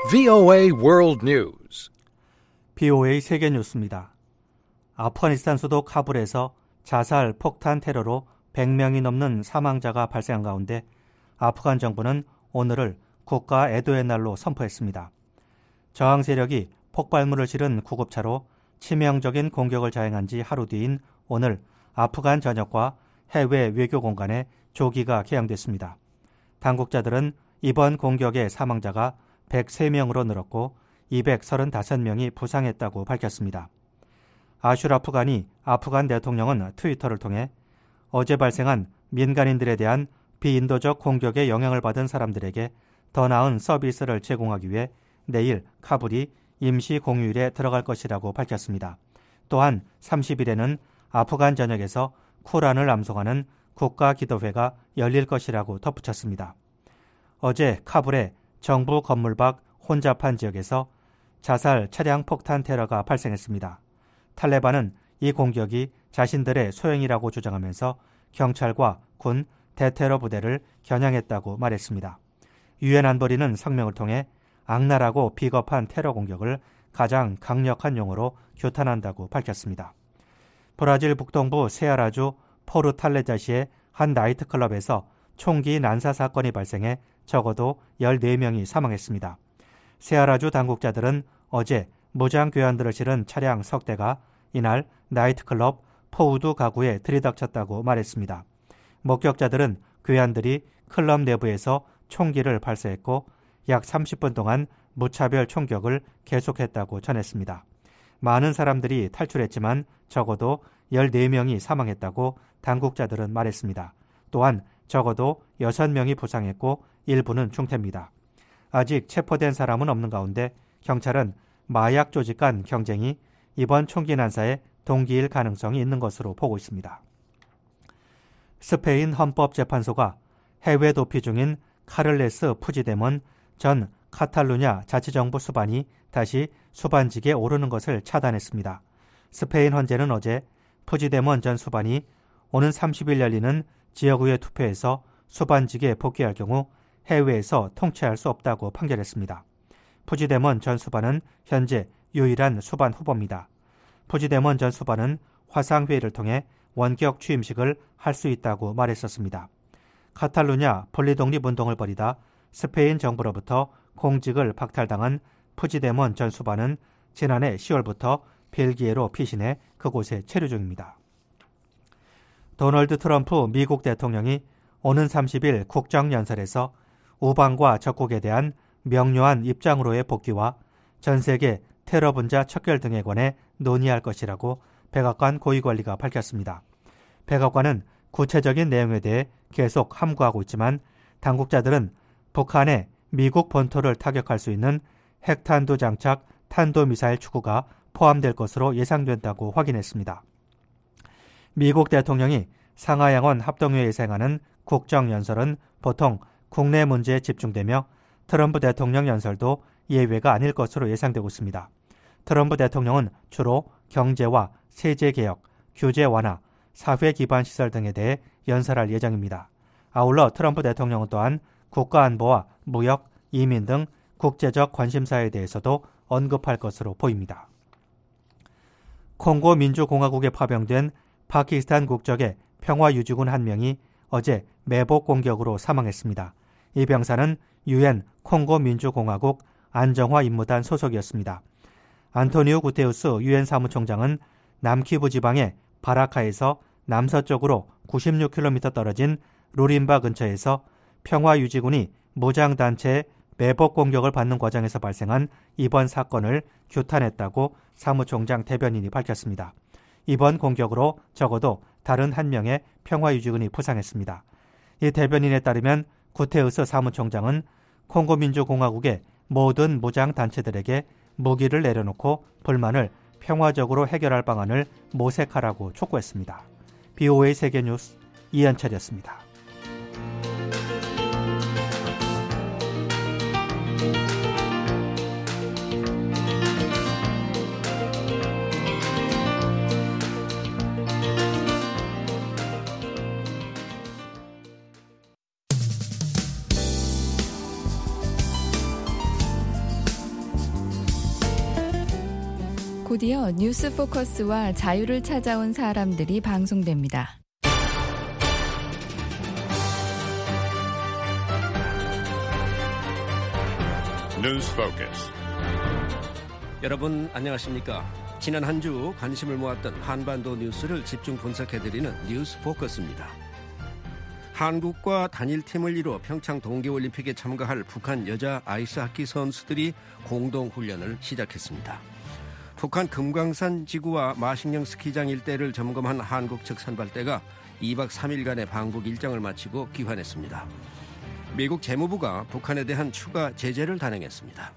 VOA World News. BOA 세계 뉴스입니다. 아프가니스탄 수도 카불에서 자살 폭탄 테러로 100명이 넘는 사망자가 발생한 가운데 아프간 정부는 오늘을 국가 애도의 날로 선포했습니다. 저항 세력이 폭발물을 실은 구급차로 치명적인 공격을 자행한 지 하루 뒤인 오늘 아프간 전역과 해외 외교 공간에 조기가 개항됐습니다. 당국자들은 이번 공격의 사망자가 103명으로 늘었고 235명이 부상했다고 밝혔습니다. 아슈라프 가니 아프간 대통령은 트위터를 통해 어제 발생한 민간인들에 대한 비인도적 공격에 영향을 받은 사람들에게 더 나은 서비스를 제공하기 위해 내일 카불이 임시 공휴일에 들어갈 것이라고 밝혔습니다. 또한 30일에는 아프간 전역에서 쿠란을 암송하는 국가기도회가 열릴 것이라고 덧붙였습니다. 어제 카불의 정부 건물 밖 혼잡한 지역에서 자살 차량 폭탄 테러가 발생했습니다. 탈레반은 이 공격이 자신들의 소행이라고 주장하면서 경찰과 군, 대테러 부대를 겨냥했다고 말했습니다. 유엔 안보리는 성명을 통해 악랄하고 비겁한 테러 공격을 가장 강력한 용어로 규탄한다고 밝혔습니다. 브라질 북동부 세아라주 포르탈레자시의 한 나이트클럽에서 총기 난사 사건이 발생해 적어도 14명이 사망했습니다. 세아라주 당국자들은 어제 무장 교환들을 실은 차량 석 대가 이날 나이트클럽 포우두 가구에 들이닥쳤다고 말했습니다. 목격자들은 교환들이 클럽 내부에서 총기를 발사했고 약 30분 동안 무차별 총격을 계속했다고 전했습니다. 많은 사람들이 탈출했지만 적어도 14명이 사망했다고 당국자들은 말했습니다. 또한 적어도 6명이 부상했고 일부는 중태입니다. 아직 체포된 사람은 없는 가운데 경찰은 마약 조직 간 경쟁이 이번 총기 난사의 동기일 가능성이 있는 것으로 보고 있습니다. 스페인 헌법재판소가 해외 도피 중인 카를레스 푸지데몬 전 카탈루냐 자치정부 수반이 다시 수반직에 오르는 것을 차단했습니다. 스페인 헌재는 어제 푸지데몬 전 수반이 오는 30일 열리는 지역의회 투표에서 수반직에 복귀할 경우 해외에서 통치할 수 없다고 판결했습니다. 푸지데몬 전 수반은 현재 유일한 수반 후보입니다. 푸지데몬 전 수반은 화상회의를 통해 원격 취임식을 할 수 있다고 말했었습니다. 카탈루냐 분리독립운동을 벌이다 스페인 정부로부터 공직을 박탈당한 푸지데몬 전 수반은 지난해 10월부터 벨기에로 피신해 그곳에 체류 중입니다. 도널드 트럼프 미국 대통령이 오는 30일 국정연설에서 우방과 적국에 대한 명료한 입장으로의 복귀와 전 세계 테러 분자 척결 등에 관해 논의할 것이라고 백악관 고위관리가 밝혔습니다. 백악관은 구체적인 내용에 대해 계속 함구하고 있지만 당국자들은 북한의 미국 본토를 타격할 수 있는 핵탄두 장착 탄도미사일 추구가 포함될 것으로 예상된다고 확인했습니다. 미국 대통령이 상하양원 합동회의에서 행하는 국정연설은 보통 국내 문제에 집중되며 트럼프 대통령 연설도 예외가 아닐 것으로 예상되고 있습니다. 트럼프 대통령은 주로 경제와 세제개혁, 규제 완화, 사회 기반 시설 등에 대해 연설할 예정입니다. 아울러 트럼프 대통령은 또한 국가안보와 무역, 이민 등 국제적 관심사에 대해서도 언급할 것으로 보입니다. 콩고 민주공화국에 파병된 파키스탄 국적의 평화유지군 한 명이 어제 매복 공격으로 사망했습니다. 이 병사는 유엔 콩고 민주공화국 안정화 임무단 소속이었습니다. 안토니오 구테우스 유엔 사무총장은 남키부 지방의 바라카에서 남서쪽으로 96km 떨어진 루림바 근처에서 평화유지군이 무장단체의 매복 공격을 받는 과정에서 발생한 이번 사건을 규탄했다고 사무총장 대변인이 밝혔습니다. 이번 공격으로 적어도 다른 한 명의 평화유지군이 부상했습니다. 이 대변인에 따르면 구테우스 사무총장은 콩고민주공화국의 모든 무장단체들에게 무기를 내려놓고 불만을 평화적으로 해결할 방안을 모색하라고 촉구했습니다. BOA 세계뉴스 이현철이었습니다. 곧이어 뉴스 포커스와 자유를 찾아온 사람들이 방송됩니다. 뉴스 포커스. 여러분 안녕하십니까? 지난 한 주 관심을 모았던 한반도 뉴스를 집중 분석해드리는 뉴스 포커스입니다. 한국과 단일팀을 이루어 평창 동계올림픽에 참가할 북한 여자 아이스하키 선수들이 공동훈련을 시작했습니다. 북한 금강산 지구와 마식령 스키장 일대를 점검한 한국 측 선발대가 2박 3일간의 방북 일정을 마치고 귀환했습니다. 미국 재무부가 북한에 대한 추가 제재를 단행했습니다.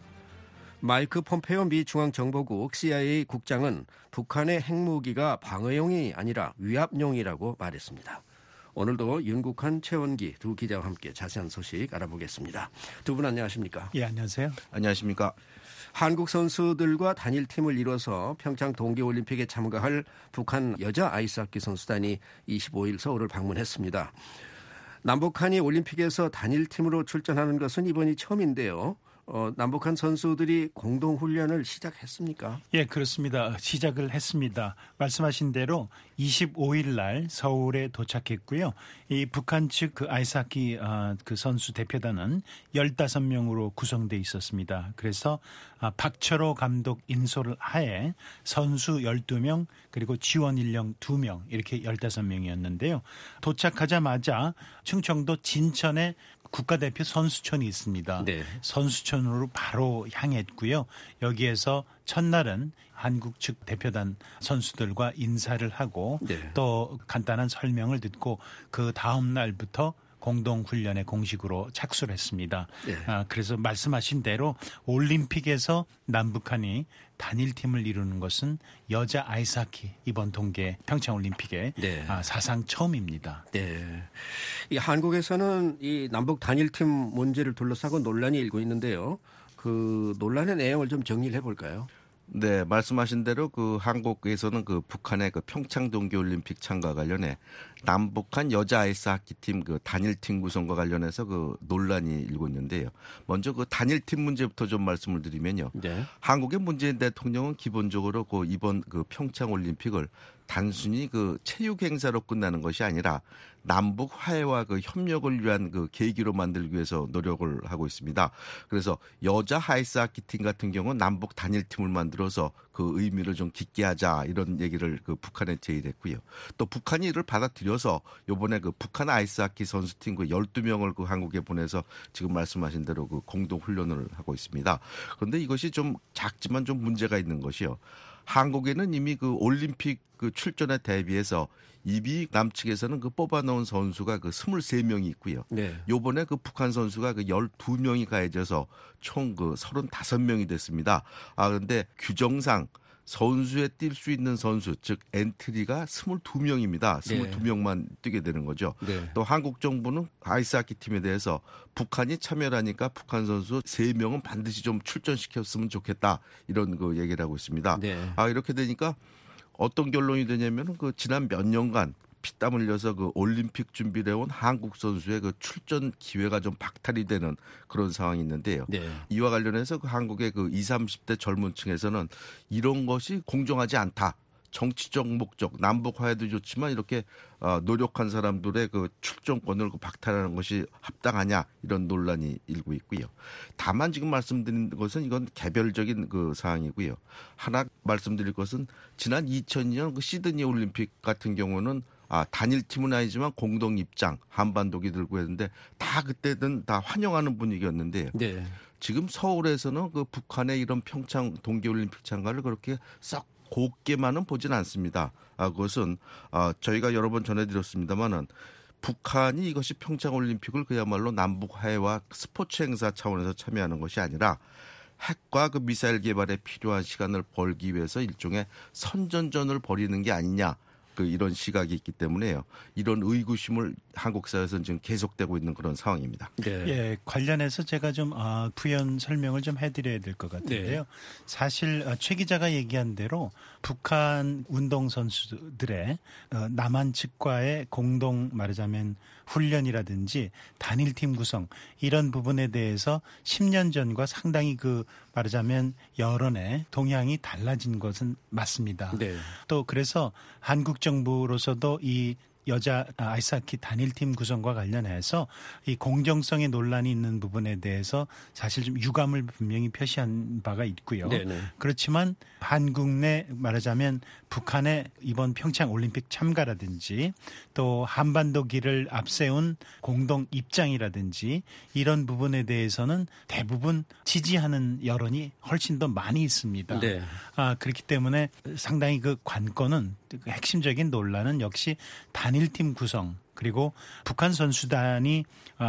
마이크 폼페오 미 중앙정보국 CIA 국장은 북한의 핵무기가 방어용이 아니라 위압용이라고 말했습니다. 오늘도 윤국한, 최원기 두 기자와 함께 자세한 소식 알아보겠습니다. 두 분 안녕하십니까? 예, 안녕하세요. 안녕하십니까? 한국 선수들과 단일팀을 이뤄서 평창 동계올림픽에 참가할 북한 여자 아이스하키 선수단이 25일 서울을 방문했습니다. 남북한이 올림픽에서 단일팀으로 출전하는 것은 이번이 처음인데요. 남북한 선수들이 공동훈련을 시작했습니까? 예, 그렇습니다. 시작을 했습니다. 말씀하신 대로 25일 날 서울에 도착했고요. 이 북한 측 그 아이스하키 그 선수 대표단은 15명으로 구성돼 있었습니다. 그래서 박철호 감독 인솔 하에 선수 12명 그리고 지원 인력 2명 이렇게 15명이었는데요. 도착하자마자 충청도 진천에 국가대표 선수촌이 있습니다. 네. 선수촌으로 바로 향했고요. 여기에서 첫날은 한국 측 대표단 선수들과 인사를 하고 네. 또 간단한 설명을 듣고 그 다음 날부터 공동훈련에 공식으로 착수를 했습니다. 네. 그래서 말씀하신 대로 올림픽에서 남북한이 단일팀을 이루는 것은 여자 아이스하키 이번 동계 평창올림픽에 네. 사상 처음입니다. 네. 이 한국에서는 이 남북 단일팀 문제를 둘러싸고 논란이 일고 있는데요. 그 논란의 내용을 좀 정리를 해볼까요? 네, 말씀하신 대로 그 한국에서는 그 북한의 그 평창 동계올림픽 참가 관련해 남북한 여자 아이스하키팀 그 단일팀 구성과 관련해서 그 논란이 일고 있는데요. 먼저 그 단일팀 문제부터 좀 말씀을 드리면요. 네. 한국의 문재인 대통령은 기본적으로 그 이번 그 평창 올림픽을 단순히 그 체육 행사로 끝나는 것이 아니라 남북 화해와 그 협력을 위한 그 계기로 만들기 위해서 노력을 하고 있습니다. 그래서 여자 아이스하키 팀 같은 경우는 남북 단일팀을 만들어서 그 의미를 좀 깊게 하자 이런 얘기를 그 북한에 제의했고요. 또 북한이 이를 받아들여서 이번에 그 북한 아이스하키 선수팀 그 12명을 그 한국에 보내서 지금 말씀하신 대로 그 공동 훈련을 하고 있습니다. 그런데 이것이 좀 작지만 좀 문제가 있는 것이요. 한국에는 이미 그 올림픽 그 출전에 대비해서 이미 남측에서는 그 뽑아놓은 선수가 그 23명이 있고요. 네. 요번에 그 북한 선수가 그 12명이 가해져서 총 그 35명이 됐습니다. 그런데 규정상 선수에 뛸 수 있는 선수, 즉 엔트리가 22명입니다. 22명만 뛰게 되는 거죠. 네. 또 한국 정부는 아이스하키 팀에 대해서 북한이 참여를 하니까 북한 선수 3명은 반드시 좀 출전시켰으면 좋겠다. 이런 그 얘기를 하고 있습니다. 네. 이렇게 되니까 어떤 결론이 되냐면은 그 지난 몇 년간 피땀 흘려서 그 올림픽 준비를 해온 한국 선수의 그 출전 기회가 좀 박탈이 되는 그런 상황이 있는데요. 네. 이와 관련해서 그 한국의 그 20, 30대 젊은 층에서는 이런 것이 공정하지 않다. 정치적 목적, 남북 화해도 좋지만 이렇게 노력한 사람들의 그 출전권을 박탈하는 것이 합당하냐 이런 논란이 일고 있고요. 다만 지금 말씀드린 것은 이건 개별적인 그 사항이고요. 하나 말씀드릴 것은 지난 2002년 그 시드니 올림픽 같은 경우는 단일팀은 아니지만 공동 입장 한반도기 들고 했는데 다 그때는 다 환영하는 분위기였는데요. 네. 지금 서울에서는 그 북한의 이런 평창 동계올림픽 참가를 그렇게 썩 곱게만은 보진 않습니다. 그것은 저희가 여러 번 전해드렸습니다마는 북한이 이것이 평창올림픽을 그야말로 남북 화해와 스포츠 행사 차원에서 참여하는 것이 아니라 핵과 그 미사일 개발에 필요한 시간을 벌기 위해서 일종의 선전전을 벌이는 게 아니냐. 이런 시각이 있기 때문에요. 이런 의구심을 한국 사회에서는 지금 계속되고 있는 그런 상황입니다. 네. 예, 관련해서 제가 좀 부연 설명을 좀 해드려야 될 것 같은데요. 네. 사실 최 기자가 얘기한 대로 북한 운동선수들의 남한 측과의 공동 말하자면 훈련이라든지 단일팀 구성 이런 부분에 대해서 10년 전과 상당히 말하자면 여론의 동향이 달라진 것은 맞습니다. 네. 또 그래서 한국 정부로서도 이 여자 아이스하키 단일팀 구성과 관련해서 이 공정성의 논란이 있는 부분에 대해서 사실 좀 유감을 분명히 표시한 바가 있고요. 네네. 그렇지만 한국 내 말하자면 북한의 이번 평창 올림픽 참가라든지 또 한반도기를 앞세운 공동 입장이라든지 이런 부분에 대해서는 대부분 지지하는 여론이 훨씬 더 많이 있습니다. 네. 그렇기 때문에 상당히 그 관건은 핵심적인 논란은 역시 단일팀 구성 그리고 북한 선수단이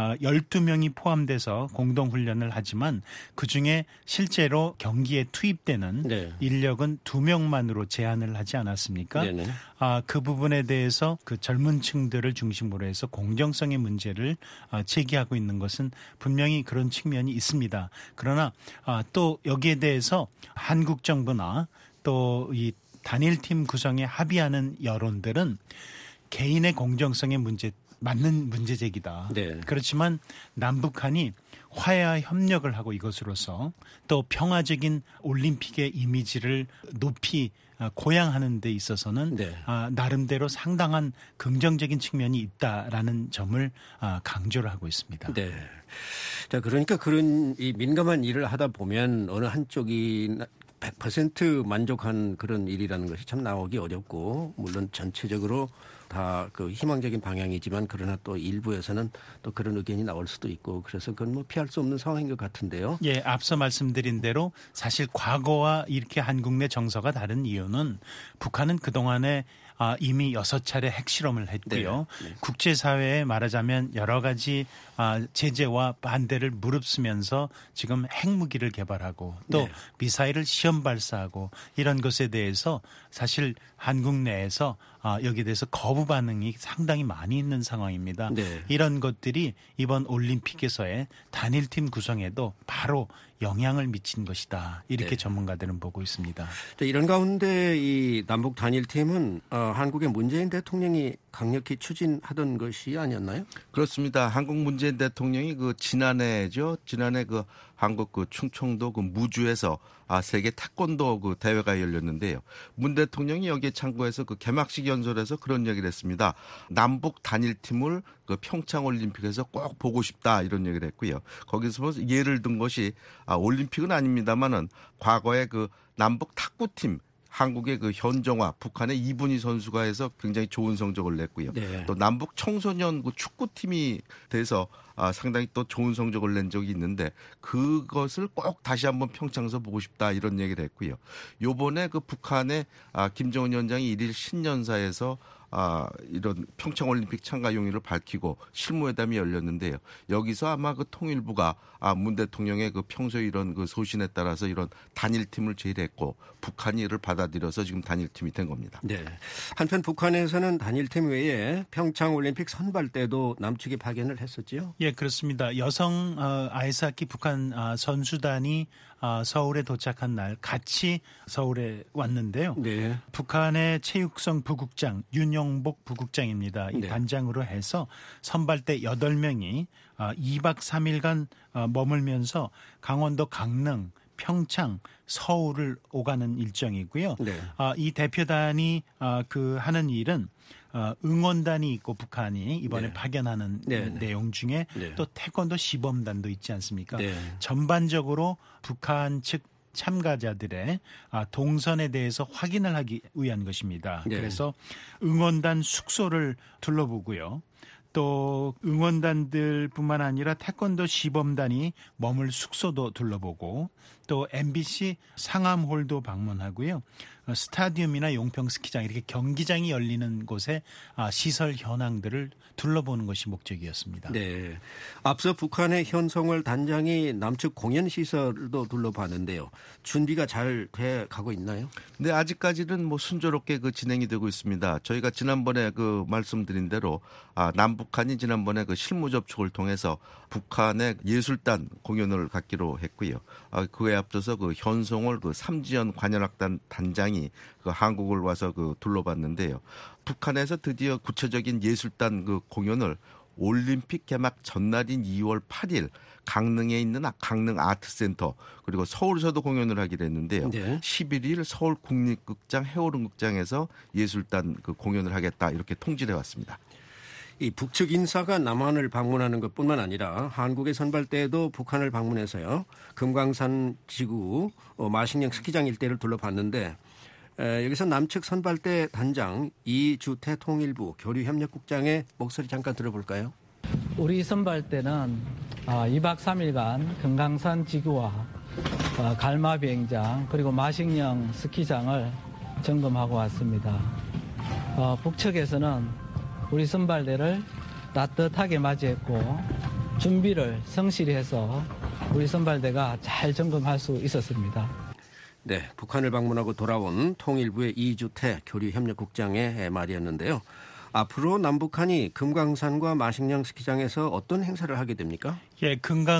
12명이 포함돼서 공동훈련을 하지만 그중에 실제로 경기에 투입되는 네. 인력은 2명만으로 제한을 하지 않았습니까? 네네. 그 부분에 대해서 그 젊은 층들을 중심으로 해서 공정성의 문제를 제기하고 있는 것은 분명히 그런 측면이 있습니다. 그러나 또 여기에 대해서 한국 정부나 또 이 단일팀 구성에 합의하는 여론들은 개인의 공정성의 맞는 문제 제기다. 네. 그렇지만 남북한이 화해와 협력을 하고 이것으로서 또 평화적인 올림픽의 이미지를 높이 고양하는 데 있어서는 네. 나름대로 상당한 긍정적인 측면이 있다라는 점을 강조를 하고 있습니다. 네. 자, 그러니까 그런 이 민감한 일을 하다 보면 어느 한쪽이 100% 만족한 그런 일이라는 것이 참 나오기 어렵고 물론 전체적으로 다 그 희망적인 방향이지만 그러나 또 일부에서는 또 그런 의견이 나올 수도 있고 그래서 그건 뭐 피할 수 없는 상황인 것 같은데요. 예, 앞서 말씀드린 대로 사실 과거와 이렇게 한국 내 정서가 다른 이유는 북한은 그동안에 이미 6차례 핵실험을 했고요. 네, 네. 국제사회에 말하자면 여러 가지 제재와 반대를 무릅쓰면서 지금 핵무기를 개발하고 또 네. 미사일을 시험 발사하고 이런 것에 대해서 사실 한국 내에서 여기에 대해서 거부 반응이 상당히 많이 있는 상황입니다. 네. 이런 것들이 이번 올림픽에서의 단일팀 구성에도 바로 영향을 미친 것이다. 이렇게 네. 전문가들은 보고 있습니다. 이런 가운데 이 남북 단일팀은 한국의 문재인 대통령이 강력히 추진하던 것이 아니었나요? 그렇습니다. 한국 문재인 대통령이 지난해 한국 충청도 무주에서 세계 태권도 대회가 열렸는데요. 문 대통령이 여기에 참고해서 개막식 연설에서 그런 얘기를 했습니다. 남북 단일팀을 평창 올림픽에서 꼭 보고 싶다 이런 얘기를 했고요. 거기서 예를 든 것이 올림픽은 아닙니다만은 과거에 남북 탁구팀 한국의 현정화, 북한의 이분희 선수가 해서 굉장히 좋은 성적을 냈고요. 네. 또 남북 청소년 축구팀이 돼서 상당히 또 좋은 성적을 낸 적이 있는데 그것을 꼭 다시 한번 평창에서 보고 싶다 이런 얘기를 했고요. 요번에 북한의 김정은 위원장이 1일 신년사에서 이런 평창올림픽 참가 용의를 밝히고 실무회담이 열렸는데요. 여기서 아마 통일부가 문 대통령의 평소에 이런 소신에 따라서 이런 단일팀을 제의했고 북한이 이를 받아들여서 지금 단일팀이 된 겁니다. 네. 한편 북한에서는 단일팀 외에 평창올림픽 선발 때도 남측이 파견을 했었지요? 예, 그렇습니다. 여성 아이스하키 북한 선수단이 서울에 도착한 날 같이 서울에 왔는데요. 네. 북한의 체육성 부국장 윤영복 부국장입니다. 이 네. 단장으로 해서 선발대 8명이 2박 3일간 머물면서 강원도 강릉, 평창, 서울을 오가는 일정이고요. 네. 이 대표단이 하는 일은 응원단이 있고 북한이 이번에 네. 파견하는 네. 내용 중에 네. 또 태권도 시범단도 있지 않습니까? 네. 전반적으로 북한 측 참가자들의 동선에 대해서 확인을 하기 위한 것입니다. 네. 그래서 응원단 숙소를 둘러보고요. 또 응원단들뿐만 아니라 태권도 시범단이 머물 숙소도 둘러보고 또 MBC 상암홀도 방문하고요. 스타디움이나 용평 스키장 이렇게 경기장이 열리는 곳에 시설 현황들을 둘러보는 것이 목적이었습니다. 네. 앞서 북한의 현송월 단장이 남측 공연 시설도 둘러봤는데요. 준비가 잘 돼 가고 있나요? 네, 아직까지는 뭐 순조롭게 진행이 되고 있습니다. 저희가 지난번에 말씀드린 대로 남북한이 지난번에 실무 접촉을 통해서 북한의 예술단 공연을 갖기로 했고요. 그에 앞서서 현송월 삼지연 관현악단 단장이 한국을 와서 둘러봤는데요. 북한에서 드디어 구체적인 예술단 공연을 올림픽 개막 전날인 2월 8일 강릉에 있는 강릉 아트센터 그리고 서울에서도 공연을 하기로 했는데요. 네. 11일 서울 국립극장 해오름극장에서 예술단 공연을 하겠다 이렇게 통지를 해왔습니다. 이 북측 인사가 남한을 방문하는 것뿐만 아니라 한국의 선발대도 북한을 방문해서요. 금강산 지구 마식령 스키장 일대를 둘러봤는데 여기서 남측 선발대 단장 이주태 통일부 교류협력국장의 목소리 잠깐 들어볼까요? 우리 선발대는 2박 3일간 금강산 지구와 갈마 비행장 그리고 마식령 스키장을 점검하고 왔습니다. 북측에서는 우리 선발대를 따뜻하게 맞이했고 준비를 성실히 해서 우리 선발대가 잘 점검할 수 있었습니다. 네, 북한을 방문하고 돌아온 통일부의 이주태 교류협력국장의 말이었는데요. 앞으로 남북한이 금강산과 마식령 스키장에서 어떤 행사를 하게 됩니까? 예,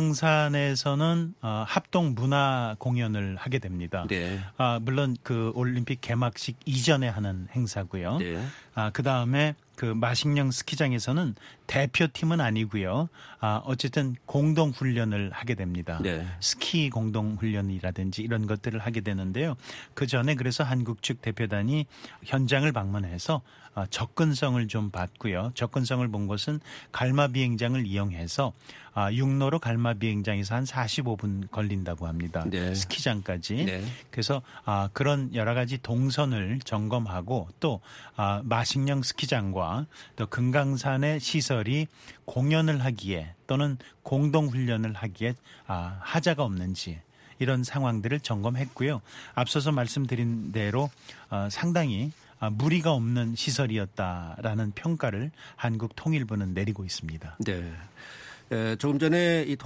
금강산에서는 합동 문화 공연을 하게 됩니다. 네. 물론 올림픽 개막식 이전에 하는 행사고요. 네. 그 다음에 마식령 스키장에서는 대표팀은 아니고요. 어쨌든 공동 훈련을 하게 됩니다. 네. 스키 공동 훈련이라든지 이런 것들을 하게 되는데요. 그 전에 그래서 한국 측 대표단이 현장을 방문해서 접근성을 좀 봤고요. 접근성을 본 것은 갈마 비행장을 이용해서 육로로 갈마 비행장에서 한 45분 걸린다고 합니다. 네. 스키장까지. 네. 그래서 그런 여러 가지 동선을 점검하고 또 마식령 스키장과 또 금강산의 시설이 공연을 하기에 또는 공동훈련을 하기에 하자가 없는지 이런 상황들을 점검했고요. 앞서서 말씀드린 대로 상당히 무리가 없는 시설이었다라는 평가를 한국 통일부는 내리고 있습니다. 네. 조금 전에 이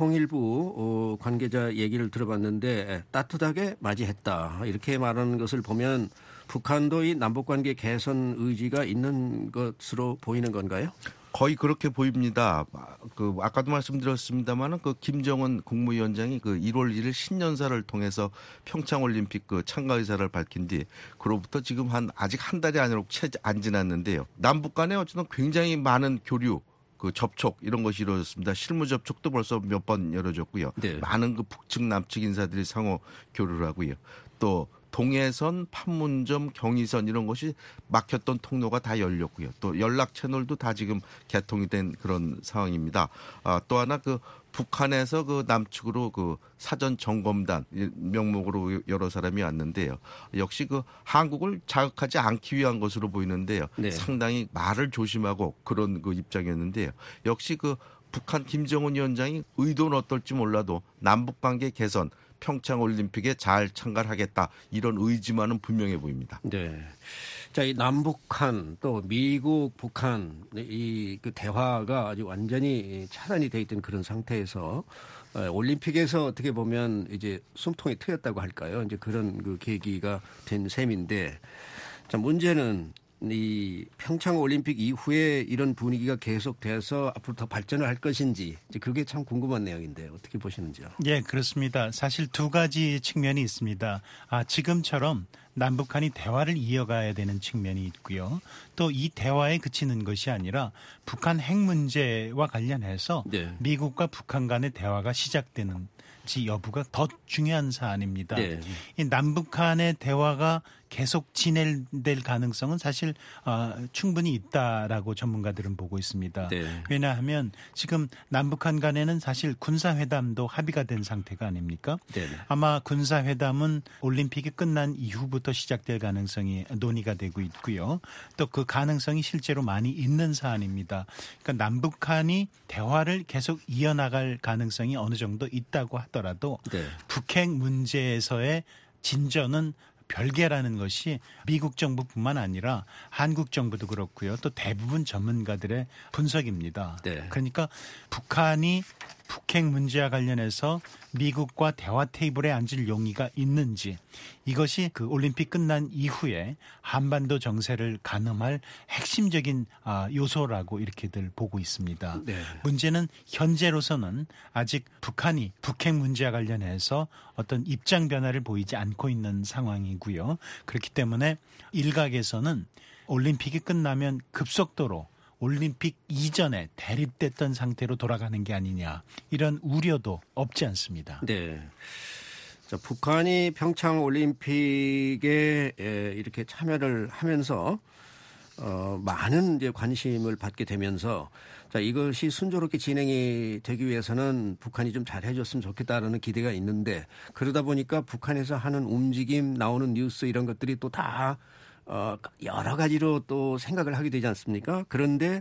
통일부 관계자 얘기를 들어봤는데 따뜻하게 맞이했다 이렇게 말하는 것을 보면 북한도 이 남북관계 개선 의지가 있는 것으로 보이는 건가요? 거의 그렇게 보입니다. 아까도 말씀드렸습니다만 김정은 국무위원장이 1월 1일 신년사를 통해서 평창올림픽 참가 의사를 밝힌 뒤 그로부터 지금 아직 한 달이 아니라 채 안 지났는데요. 남북 간에 어쨌든 굉장히 많은 교류 접촉 이런 것이 이루어졌습니다. 실무 접촉도 벌써 몇 번 이루어졌고요. 네. 많은 북측 남측 인사들이 상호 교류를 하고요. 또 동해선, 판문점, 경의선 이런 것이 막혔던 통로가 다 열렸고요. 또 연락 채널도 다 지금 개통이 된 그런 상황입니다. 또 하나 북한에서 남측으로 사전 점검단 명목으로 여러 사람이 왔는데요. 역시 한국을 자극하지 않기 위한 것으로 보이는데요. 네. 상당히 말을 조심하고 그런 입장이었는데요. 역시 북한 김정은 위원장이 의도는 어떨지 몰라도 남북관계 개선 평창올림픽에 잘 참가를 하겠다 이런 의지만은 분명해 보입니다. 네. 자, 이 남북한 또 미국, 북한 이 대화가 아주 완전히 차단이 돼 있던 그런 상태에서 올림픽에서 어떻게 보면 이제 숨통이 트였다고 할까요? 이제 그런 계기가 된 셈인데, 자, 문제는 이 평창 올림픽 이후에 이런 분위기가 계속돼서 앞으로 더 발전을 할 것인지 이제 그게 참 궁금한 내용인데 어떻게 보시는지요? 예, 그렇습니다. 사실 두 가지 측면이 있습니다. 지금처럼 남북한이 대화를 이어가야 되는 측면이 있고요. 또 이 대화에 그치는 것이 아니라 북한 핵 문제와 관련해서 네. 미국과 북한 간의 대화가 시작되는지 여부가 더 중요한 사안입니다. 네. 이 남북한의 대화가 계속 진행될 가능성은 사실 충분히 있다라고 전문가들은 보고 있습니다. 네. 왜냐하면 지금 남북한 간에는 사실 군사회담도 합의가 된 상태가 아닙니까? 네. 아마 군사회담은 올림픽이 끝난 이후부터 시작될 가능성이 논의가 되고 있고요. 또 그 가능성이 실제로 많이 있는 사안입니다. 그러니까 남북한이 대화를 계속 이어나갈 가능성이 어느 정도 있다고 하더라도 네. 북핵 문제에서의 진전은 별개라는 것이 미국 정부뿐만 아니라 한국 정부도 그렇고요. 또 대부분 전문가들의 분석입니다. 네. 그러니까 북한이 북핵 문제와 관련해서 미국과 대화 테이블에 앉을 용의가 있는지, 이것이 그 올림픽 끝난 이후에 한반도 정세를 가늠할 핵심적인 요소라고 이렇게들 보고 있습니다. 네. 문제는 현재로서는 아직 북한이 북핵 문제와 관련해서 어떤 입장 변화를 보이지 않고 있는 상황이고요. 그렇기 때문에 일각에서는 올림픽이 끝나면 급속도로 올림픽 이전에 대립됐던 상태로 돌아가는 게 아니냐, 이런 우려도 없지 않습니다. 네. 자, 북한이 평창 올림픽에 이렇게 참여를 하면서 많은 이제 관심을 받게 되면서, 자, 이것이 순조롭게 진행이 되기 위해서는 북한이 좀 잘해줬으면 좋겠다라는 기대가 있는데, 그러다 보니까 북한에서 하는 움직임, 나오는 뉴스 이런 것들이 또 다 여러 가지로 또 생각을 하게 되지 않습니까? 그런데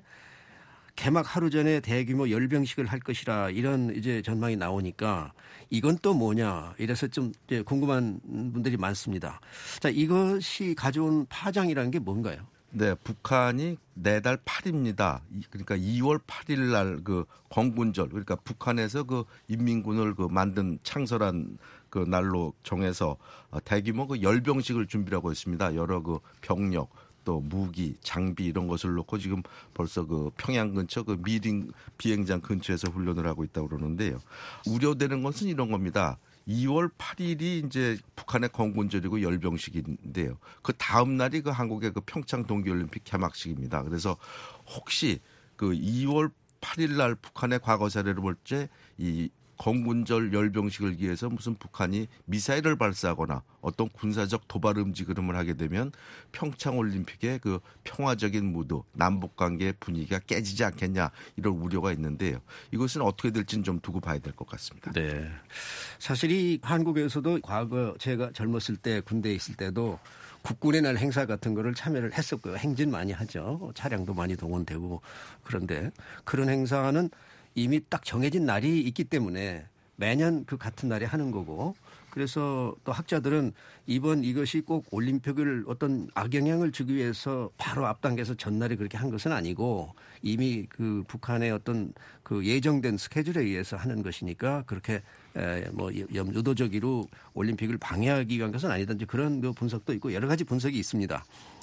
개막 하루 전에 대규모 열병식을 할 것이라 이런 이제 전망이 나오니까 이건 또 뭐냐, 이래서 좀 이제 궁금한 분들이 많습니다. 자, 이것이 가져온 파장이라는 게 뭔가요? 네, 북한이 내달 8일입니다. 그러니까 2월 8일 날 그 광군절, 그러니까 북한에서 그 인민군을 그 만든 창설한 그 날로 정해서 대규모 그 열병식을 준비하고 있습니다. 여러 그 병력, 또 무기, 장비 이런 것을 놓고 지금 벌써 그 평양 근처 그 미링 비행장 근처에서 훈련을 하고 있다고 그러는데요. 우려되는 것은 이런 겁니다. 2월 8일이 이제 북한의 광군절이고 열병식인데요. 그 다음 날이 그 한국의 그 평창 동계올림픽 개막식입니다. 그래서 혹시 그 2월 8일 날 북한의 과거 사례를 볼 때 이 광군절 열병식을 기해서 무슨 북한이 미사일을 발사하거나 어떤 군사적 도발 움직임을 하게 되면 평창 올림픽의 그 평화적인 무드, 남북 관계의 분위기가 깨지지 않겠냐, 이런 우려가 있는데요. 이것은 어떻게 될지는 좀 두고 봐야 될 것 같습니다. 네. 사실 이 한국에서도 과거 제가 젊었을 때 군대에 있을 때도 국군의 날 행사 같은 거를 참여를 했었고요. 행진 많이 하죠. 차량도 많이 동원되고. 그런데 그런 행사는 이미 딱 정해진 날이 있기 때문에 매년 그 같은 날에 하는 거고, 그래서 또 학자들은 이번 이것이 꼭 올림픽을 어떤 악영향을 주기 위해서 바로 앞당겨서 전날에 그렇게 한 것은 아니고 이미 그 북한의 어떤 그 예정된 스케줄에 의해서 하는 것이니까 그렇게 뭐 의도적으로 올림픽을 방해하기 위한 것은 아니든지 그런 분석도 있고 여러 가지 분석이 있습니다.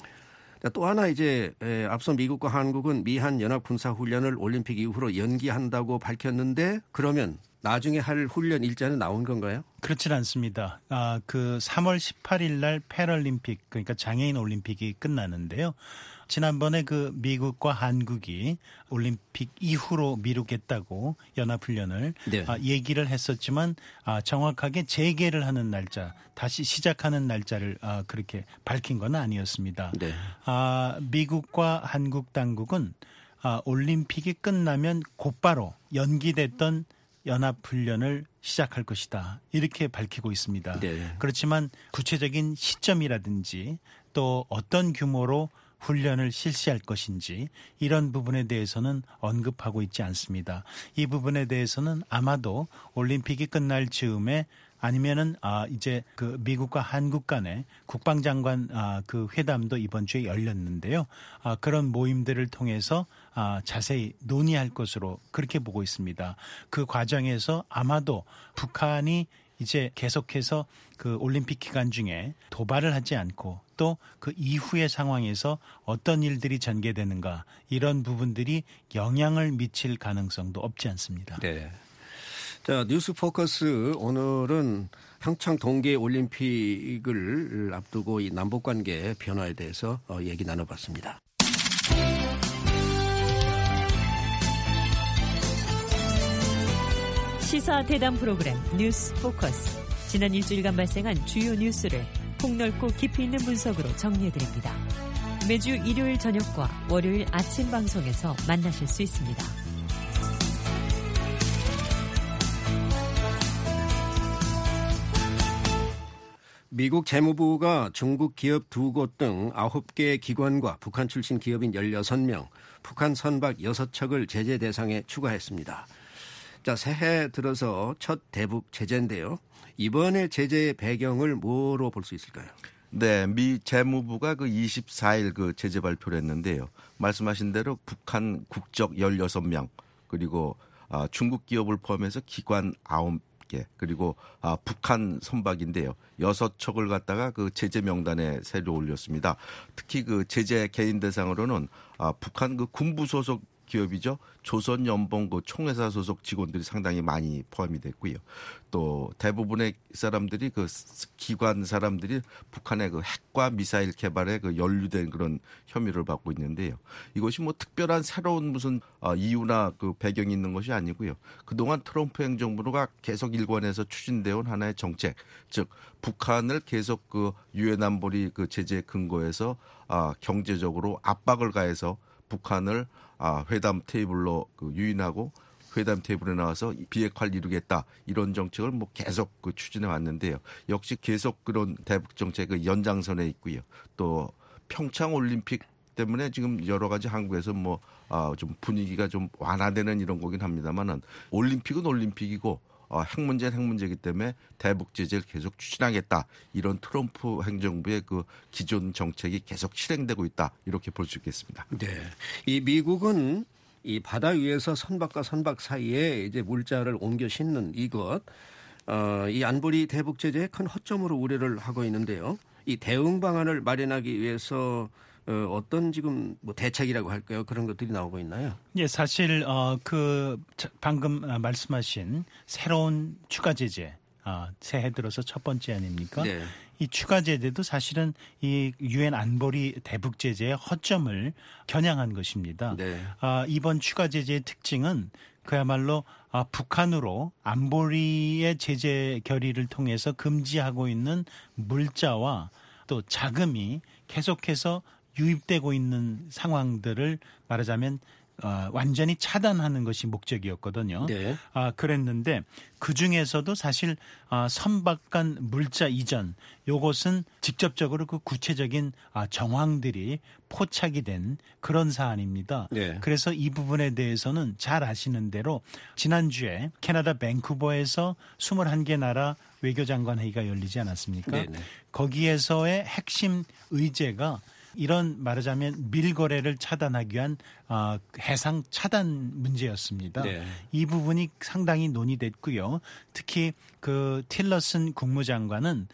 또 하나 이제 앞서 미국과 한국은 미한 연합군사훈련을 올림픽 이후로 연기한다고 밝혔는데, 그러면 나중에 할 훈련 일자는 나온 건가요? 그렇진 않습니다. 그 3월 18일 날 패럴림픽, 그러니까 장애인 올림픽이 끝나는데요. 지난번에 그 미국과 한국이 올림픽 이후로 미루겠다고 연합훈련을 네. 얘기를 했었지만 정확하게 재개를 하는 날짜, 다시 시작하는 날짜를 그렇게 밝힌 건 아니었습니다. 네. 미국과 한국 당국은 올림픽이 끝나면 곧바로 연기됐던 연합훈련을 시작할 것이다, 이렇게 밝히고 있습니다. 네. 그렇지만 구체적인 시점이라든지 또 어떤 규모로 훈련을 실시할 것인지 이런 부분에 대해서는 언급하고 있지 않습니다. 이 부분에 대해서는 아마도 올림픽이 끝날 즈음에 아니면은 이제 그 미국과 한국 간의 국방장관 그 회담도 이번 주에 열렸는데요. 그런 모임들을 통해서 자세히 논의할 것으로 그렇게 보고 있습니다. 그 과정에서 아마도 북한이 이제 계속해서 그 올림픽 기간 중에 도발을 하지 않고 또 그 이후의 상황에서 어떤 일들이 전개되는가, 이런 부분들이 영향을 미칠 가능성도 없지 않습니다. 네. 자, 뉴스 포커스 오늘은 평창 동계 올림픽을 앞두고 이 남북 관계 변화에 대해서 얘기 나눠봤습니다. 시사 대담 프로그램 뉴스 포커스. 지난 일주일간 발생한 주요 뉴스를 폭넓고 깊이 있는 분석으로 정리해드립니다. 매주 일요일 저녁과 월요일 아침 방송에서 만나실 수 있습니다. 미국 재무부가 중국 기업 2곳 등 9개 기관과 북한 출신 기업인 16명, 북한 선박 6척을 제재 대상에 추가했습니다. 자, 새해 들어서 첫 대북 제재인데요. 이번에 제재의 배경을 뭐로 볼 수 있을까요? 네, 미 재무부가 그 24일 그 제재 발표를 했는데요. 말씀하신 대로 북한 국적 16명 그리고 중국 기업을 포함해서 기관 9개 그리고 북한 선박인데요. 6척을 갖다가 그 제재 명단에 새로 올렸습니다. 특히 그 제재 개인 대상으로는 북한 그 군부 소속 기업이죠. 조선연봉 그 총회사 소속 직원들이 상당히 많이 포함이 됐고요. 또 대부분의 사람들이 그 기관 사람들이 북한의 그 핵과 미사일 개발에 그 연루된 그런 혐의를 받고 있는데요. 이것이 뭐 특별한 새로운 무슨 이유나 그 배경이 있는 것이 아니고요. 그동안 트럼프 행정부가 계속 일관해서 추진되어 온 하나의 정책, 즉 북한을 계속 그 유엔 안보리 그 제재 근거에서 경제적으로 압박을 가해서 북한을 회담 테이블로 유인하고 회담 테이블에 나와서 비핵화를 이루겠다 이런 정책을 뭐 계속 그 추진해 왔는데요. 역시 계속 그런 대북 정책의 연장선에 있고요. 또 평창 올림픽 때문에 지금 여러 가지 한국에서 뭐 좀 분위기가 좀 완화되는 이런 거긴 합니다만은 올림픽은 올림픽이고 핵 문제는 핵 문제이기 때문에 대북 제재를 계속 추진하겠다. 이런 트럼프 행정부의 그 기존 정책이 계속 실행되고 있다. 이렇게 볼 수 있겠습니다. 네. 이 미국은 이 바다 위에서 선박과 선박 사이에 이제 물자를 옮겨 싣는 이것, 이 안보리 대북 제재에 큰 허점으로 우려를 하고 있는데요. 이 대응 방안을 마련하기 위해서 어떤 지금 뭐 대책이라고 할까요? 그런 것들이 나오고 있나요? 예, 사실 그 방금 말씀하신 새로운 추가 제재 새해 들어서 첫 번째 아닙니까? 네. 이 추가 제재도 사실은 이 유엔 안보리 대북 제재의 허점을 겨냥한 것입니다. 네. 이번 추가 제재의 특징은 그야말로 북한으로 안보리의 제재 결의를 통해서 금지하고 있는 물자와 또 자금이 계속해서 유입되고 있는 상황들을 말하자면 완전히 차단하는 것이 목적이었거든요. 네. 그랬는데 그중에서도 사실 선박 간 물자 이전 요것은 직접적으로 그 구체적인 정황들이 포착이 된 그런 사안입니다. 네. 그래서 이 부분에 대해서는 잘 아시는 대로 지난주에 캐나다 밴쿠버에서 21개 나라 외교장관 회의가 열리지 않았습니까? 네네. 거기에서의 핵심 의제가 이런 말하자면 밀거래를 차단하기 위한 해상 차단 문제였습니다. 네. 이 부분이 상당히 논의됐고요. 특히 그 틸러슨 국무장관은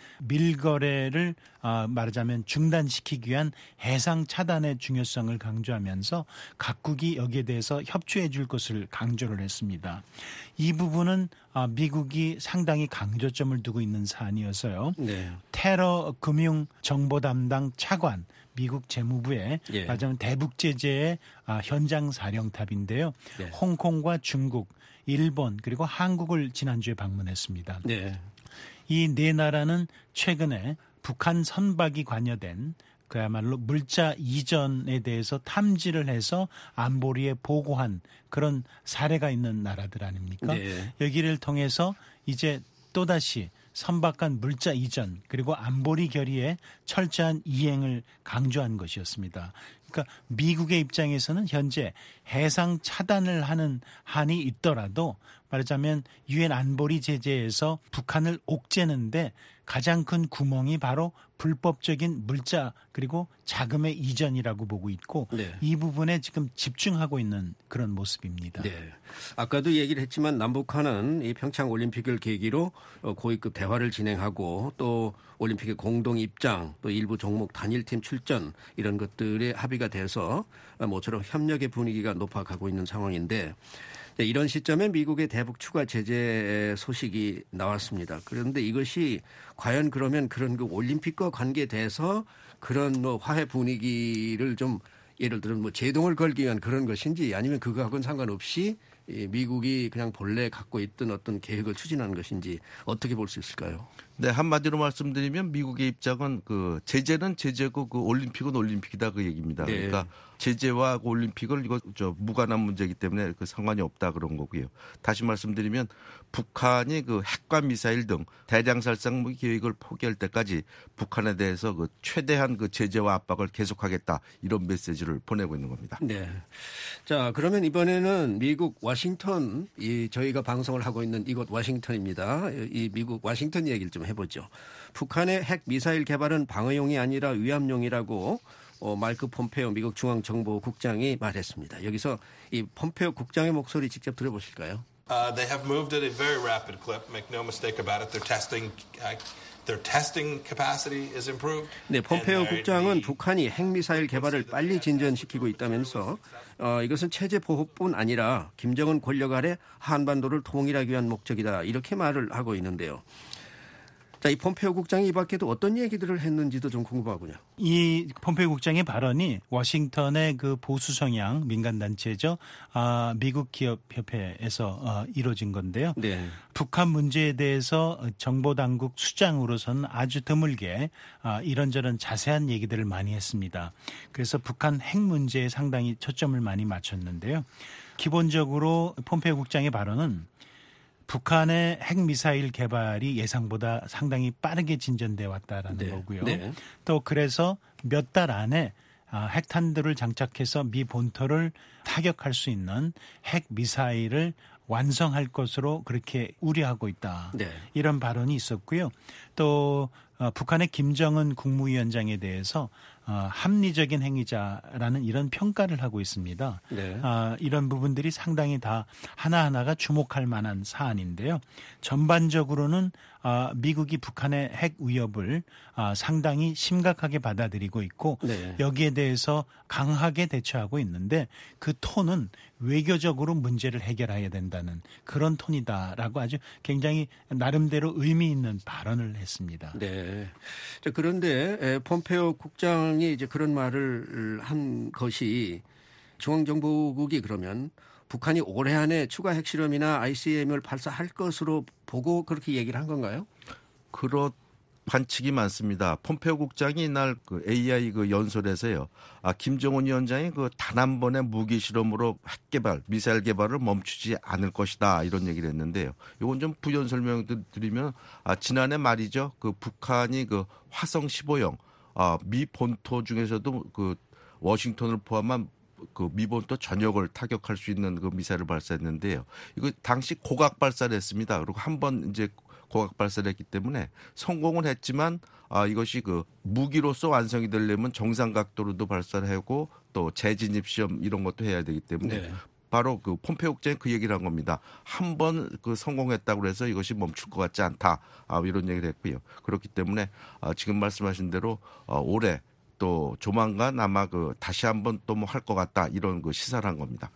밀거래를 말하자면 중단시키기 위한 해상 차단의 중요성을 강조하면서 각국이 여기에 대해서 협조해 줄 것을 강조를 했습니다. 이 부분은 미국이 상당히 강조점을 두고 있는 사안이어서요. 네. 테러 금융 정보 담당 차관 미국 재무부의 예. 말하자면 대북 제재의 현장 사령탑인데요. 네. 홍콩과 중국, 일본 그리고 한국을 지난주에 방문했습니다. 네. 이 네 나라는 최근에 북한 선박이 관여된 그야말로 물자 이전에 대해서 탐지를 해서 안보리에 보고한 그런 사례가 있는 나라들 아닙니까? 네. 여기를 통해서 이제 또다시 선박 간 물자 이전 그리고 안보리 결의의 철저한 이행을 강조한 것이었습니다. 그러니까 미국의 입장에서는 현재 해상 차단을 하는 한이 있더라도 말하자면 유엔 안보리 제재에서 북한을 옥죄는데 가장 큰 구멍이 바로 불법적인 물자 그리고 자금의 이전이라고 보고 있고 네. 이 부분에 지금 집중하고 있는 그런 모습입니다. 네. 아까도 얘기를 했지만 남북한은 이 평창 올림픽을 계기로 고위급 대화를 진행하고 또 올림픽의 공동 입장 또 일부 종목 단일팀 출전 이런 것들에 합의가 돼서 모처럼 협력의 분위기가 높아가고 있는 상황인데 이런 시점에 미국의 대북 추가 제재 소식이 나왔습니다. 그런데 이것이 과연 그러면 그런 그 올림픽과 관계돼서 그런 뭐 화해 분위기를 좀 예를 들어 뭐 제동을 걸기 위한 그런 것인지 아니면 그거하고는 상관없이 미국이 그냥 본래 갖고 있던 어떤 계획을 추진하는 것인지 어떻게 볼 수 있을까요? 네, 한마디로 말씀드리면 미국의 입장은 그 제재는 제재고 그 올림픽은 올림픽이다 그 얘기입니다. 네. 그러니까 제재와 그 올림픽을 이거 무관한 문제이기 때문에 그 상관이 없다 그런 거고요. 다시 말씀드리면 북한이 그 핵과 미사일 등 대량 살상 무기 계획을 포기할 때까지 북한에 대해서 그 최대한 그 제재와 압박을 계속하겠다 이런 메시지를 보내고 있는 겁니다. 네. 자, 그러면 이번에는 미국 워싱턴, 저희가 방송을 하고 있는 이곳 워싱턴입니다. 이 미국 워싱턴 얘기를 좀 해보죠. 북한의 핵 미사일 개발은 방어용이 아니라 위함용이라고 마이크 폼페오 미국 중앙정보국장이 말했습니다. 여기서 이 폼페오 국장의 목소리 직접 들어보실까요? They have moved at a very rapid clip. Make no mistake about it. Their testing capacity is improved. 네, 폼페오 국장은 북한이 핵미사일 개발을 빨리 진전시키고 있다면서 이것은 체제 보호뿐 아니라 김정은 권력 아래 한반도를 통일하기 위한 목적이다. 이렇게 말을 하고 있는데요. 자, 이 폼페오 국장이 이 밖에도 어떤 얘기들을 했는지도 좀 궁금하군요. 이 폼페오 국장의 발언이 워싱턴의 그 보수 성향 민간단체죠. 미국 기업협회에서 이루어진 건데요. 네. 북한 문제에 대해서 정보당국 수장으로서는 아주 드물게 이런저런 자세한 얘기들을 많이 했습니다. 그래서 북한 핵 문제에 상당히 초점을 많이 맞췄는데요. 기본적으로 폼페오 국장의 발언은 북한의 핵미사일 개발이 예상보다 상당히 빠르게 진전돼 왔다라는 거고요. 네. 또 그래서 몇 달 안에 핵탄두를 장착해서 미 본토를 타격할 수 있는 핵미사일을 완성할 것으로 그렇게 우려하고 있다. 네. 이런 발언이 있었고요. 또 북한의 김정은 국무위원장에 대해서 합리적인 행위자라는 이런 평가를 하고 있습니다. 네. 이런 부분들이 상당히 다 하나하나가 주목할 만한 사안인데요. 전반적으로는 미국이 북한의 핵 위협을 상당히 심각하게 받아들이고 있고 네. 여기에 대해서 강하게 대처하고 있는데 그 톤은 외교적으로 문제를 해결해야 된다는 그런 톤이다라고 아주 굉장히 나름대로 의미 있는 발언을 했습니다. 네. 자, 그런데 폼페오 국장이 이제 그런 말을 한 것이 중앙정보국이 그러면 북한이 올해 안에 추가 핵실험이나 ICBM을 발사할 것으로 보고 그렇게 얘기를 한 건가요? 그런 관측이 많습니다. 폼페오 국장이 이날 그 AI 그 연설에서요. 김정은 위원장이 그 단 한 번의 무기 실험으로 핵 개발, 미사일 개발을 멈추지 않을 것이다 이런 얘기를 했는데요. 이건 좀 부연 설명 드리면 지난해 말이죠. 그 북한이 그 화성 15형 미 본토 중에서도 그 워싱턴을 포함한 그 미본토 전역을 타격할 수 있는 그 미사일을 발사했는데요. 이거 당시 고각 발사를 했습니다. 그리고 한 번 이제 고각 발사를 했기 때문에 성공은 했지만 이것이 그 무기로서 완성이 되려면 정상 각도로도 발사를 하고 또 재진입 시험 이런 것도 해야 되기 때문에 네. 바로 그 폼페오 국장이 그 얘기를 한 겁니다. 한 번 그 성공했다고 해서 이것이 멈출 것 같지 않다. 이런 얘기를 했고요. 그렇기 때문에 지금 말씀하신 대로 올해 또 조만간 아마 그 다시 한번 또 뭐 할 것 같다 이런 그 시사를 한 겁니다.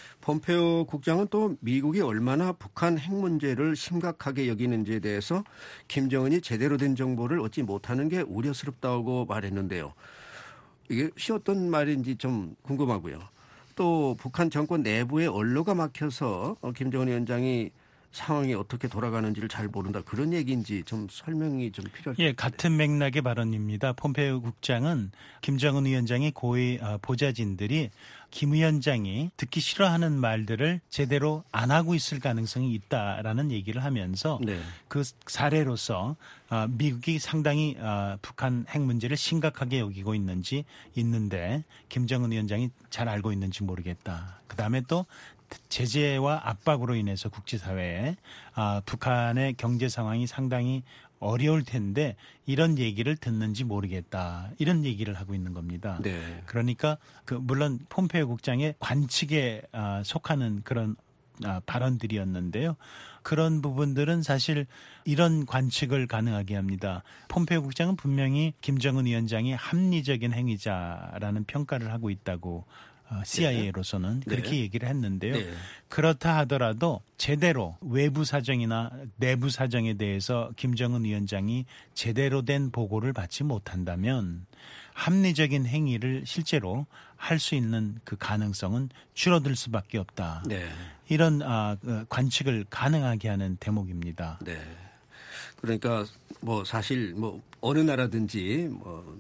폼페오 국장은 또 미국이 얼마나 북한 핵 문제를 심각하게 여기는지에 대해서 김정은이 제대로 된 정보를 얻지 못하는 게 우려스럽다고 말했는데요. 이게 어떤 말인지 좀 궁금하고요. 또 북한 정권 내부에 언로가 막혀서 김정은 위원장이 상황이 어떻게 돌아가는지를 잘 모른다. 그런 얘기인지 좀 설명이 좀 필요할 것 같아요. 예, 같은 맥락의 발언입니다. 폼페오 국장은 김정은 위원장의 고위 보좌진들이 김 위원장이 듣기 싫어하는 말들을 제대로 안 하고 있을 가능성이 있다라는 얘기를 하면서 네. 그 사례로서 미국이 상당히 북한 핵 문제를 심각하게 여기고 있는데 김정은 위원장이 잘 알고 있는지 모르겠다. 그다음에 또 제재와 압박으로 인해서 국제사회에 북한의 경제 상황이 상당히 어려울 텐데 이런 얘기를 듣는지 모르겠다. 이런 얘기를 하고 있는 겁니다. 네. 그러니까 물론 폼페오 국장의 관측에 속하는 그런 발언들이었는데요. 그런 부분들은 사실 이런 관측을 가능하게 합니다. 폼페오 국장은 분명히 김정은 위원장이 합리적인 행위자라는 평가를 하고 있다고 CIA로서는 그렇게 얘기를 했는데요. 네. 그렇다 하더라도 제대로 외부 사정이나 내부 사정에 대해서 김정은 위원장이 제대로 된 보고를 받지 못한다면 합리적인 행위를 실제로 할 수 있는 그 가능성은 줄어들 수밖에 없다. 네. 이런 관측을 가능하게 하는 대목입니다. 네. 그러니까 사실 어느 나라든지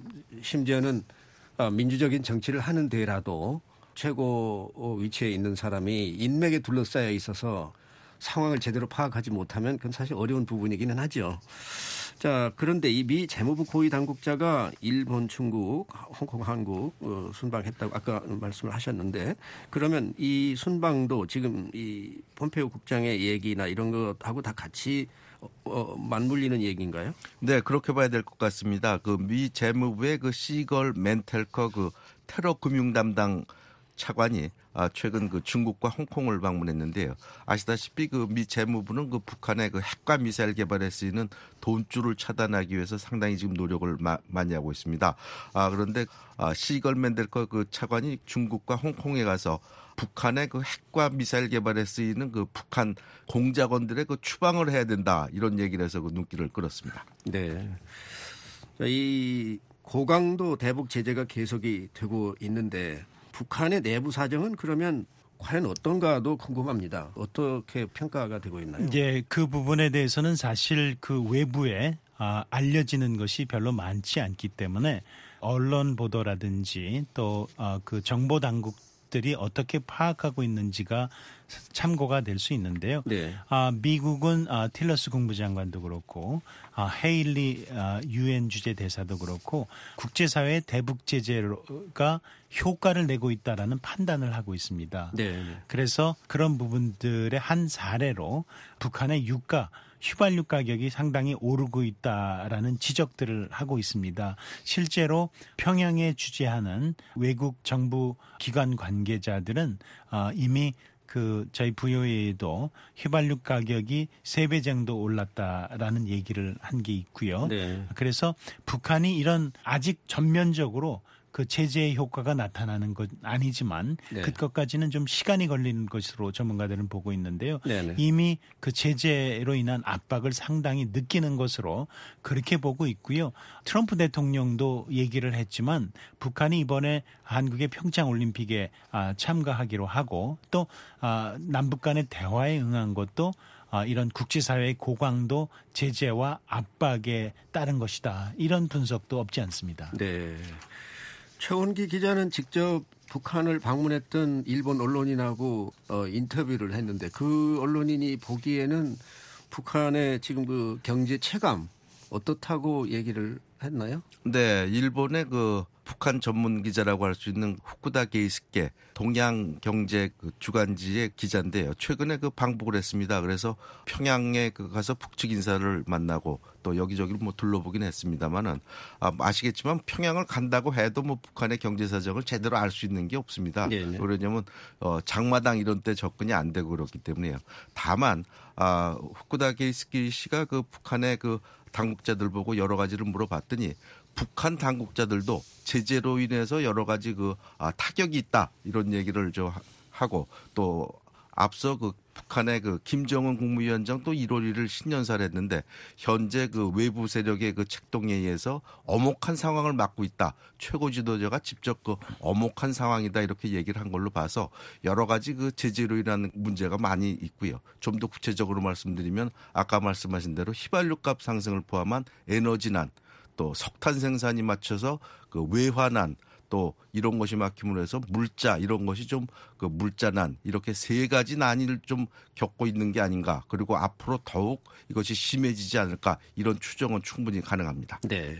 심지어는 민주적인 정치를 하는 데라도 최고 위치에 있는 사람이 인맥에 둘러싸여 있어서 상황을 제대로 파악하지 못하면 그건 사실 어려운 부분이기는 하죠. 자, 그런데 이 미 재무부 고위 당국자가 일본, 중국, 홍콩, 한국 순방했다고 아까 말씀을 하셨는데 그러면 이 순방도 지금 이 폼페이오 국장의 얘기나 이런 것하고 다 같이 맞물리는 얘기인가요? 네, 그렇게 봐야 될 것 같습니다. 그 미 재무부의 그 시걸 멘텔커 그 테러 금융 담당 차관이 최근 그 중국과 홍콩을 방문했는데요. 아시다시피 그 미 재무부는 그 북한의 그 핵과 미사일 개발에 쓰이는 돈줄을 차단하기 위해서 상당히 지금 노력을 많이 하고 있습니다. 그런데 시걸 멘델커 그 차관이 중국과 홍콩에 가서 북한의 그 핵과 미사일 개발에 쓰이는 그 북한 공작원들의 그 추방을 해야 된다 이런 얘기를 해서 그 눈길을 끌었습니다. 네. 이 고강도 대북 제재가 계속이 되고 있는데 북한의 내부 사정은 그러면 과연 어떤가도 궁금합니다. 어떻게 평가가 되고 있나요? 예, 그 부분에 대해서는 사실 그 외부에 알려지는 것이 별로 많지 않기 때문에 언론 보도라든지 또 그 정보 당국들이 어떻게 파악하고 있는지가 참고가 될 수 있는데요. 네. 미국은 틸러스 국무장관도 그렇고 헤일리 유엔 주재 대사도 그렇고 국제사회의 대북 제재가 효과를 내고 있다라는 판단을 하고 있습니다. 네. 그래서 그런 부분들의 한 사례로 북한의 휘발유 가격이 상당히 오르고 있다라는 지적들을 하고 있습니다. 실제로 평양에 주재하는 외국 정부 기관 관계자들은 이미 저희 VOA에도 휘발유 가격이 3배 정도 올랐다라는 얘기를 한 게 있고요. 네. 그래서 북한이 이런 아직 전면적으로 그 제재의 효과가 나타나는 건 아니지만 네. 그것까지는 좀 시간이 걸리는 것으로 전문가들은 보고 있는데요. 네네. 이미 그 제재로 인한 압박을 상당히 느끼는 것으로 그렇게 보고 있고요. 트럼프 대통령도 얘기를 했지만 북한이 이번에 한국의 평창올림픽에 참가하기로 하고 또 남북 간의 대화에 응한 것도 이런 국제사회의 고강도 제재와 압박에 따른 것이다. 이런 분석도 없지 않습니다. 네. 최원기 기자는 직접 북한을 방문했던 일본 언론인하고 인터뷰를 했는데 그 언론인이 보기에는 북한의 지금 그 경제 체감 어떻다고 얘기를 했나요? 네, 일본의 그 북한 전문 기자라고 할 수 있는 후쿠다 게이스케 동양 경제 그 주간지의 기자인데요. 최근에 그 방북을 했습니다. 그래서 평양에 가서 북측 인사를 만나고 또 여기저기를 뭐 둘러보긴 했습니다만은 아시겠지만 평양을 간다고 해도 뭐 북한의 경제 사정을 제대로 알 수 있는 게 없습니다. 네네. 왜냐하면 장마당 이런 때 접근이 안 되고 그렇기 때문에요. 다만 후쿠다 게이스케 씨가 그 북한의 그 당국자들 보고 여러 가지를 물어봤더니 북한 당국자들도 제재로 인해서 여러 가지 타격이 있다 이런 얘기를 하고 또 앞서 그 북한의 그 김정은 국무위원장 또 1월 1일 신년사를 했는데 현재 그 외부 세력의 그 책동에 의해서 엄혹한 상황을 맞고 있다. 최고 지도자가 직접 그 엄혹한 상황이다 이렇게 얘기를 한 걸로 봐서 여러 가지 그 제재로 인한 문제가 많이 있고요. 좀 더 구체적으로 말씀드리면 아까 말씀하신 대로 휘발유값 상승을 포함한 에너지난 또 석탄 생산이 맞춰서 그 외화난 또 이런 것이 막힘으로 해서 물자 이런 것이 좀 그 물자난 이렇게 3가지 난이를 좀 겪고 있는 게 아닌가. 그리고 앞으로 더욱 이것이 심해지지 않을까 이런 추정은 충분히 가능합니다. 네.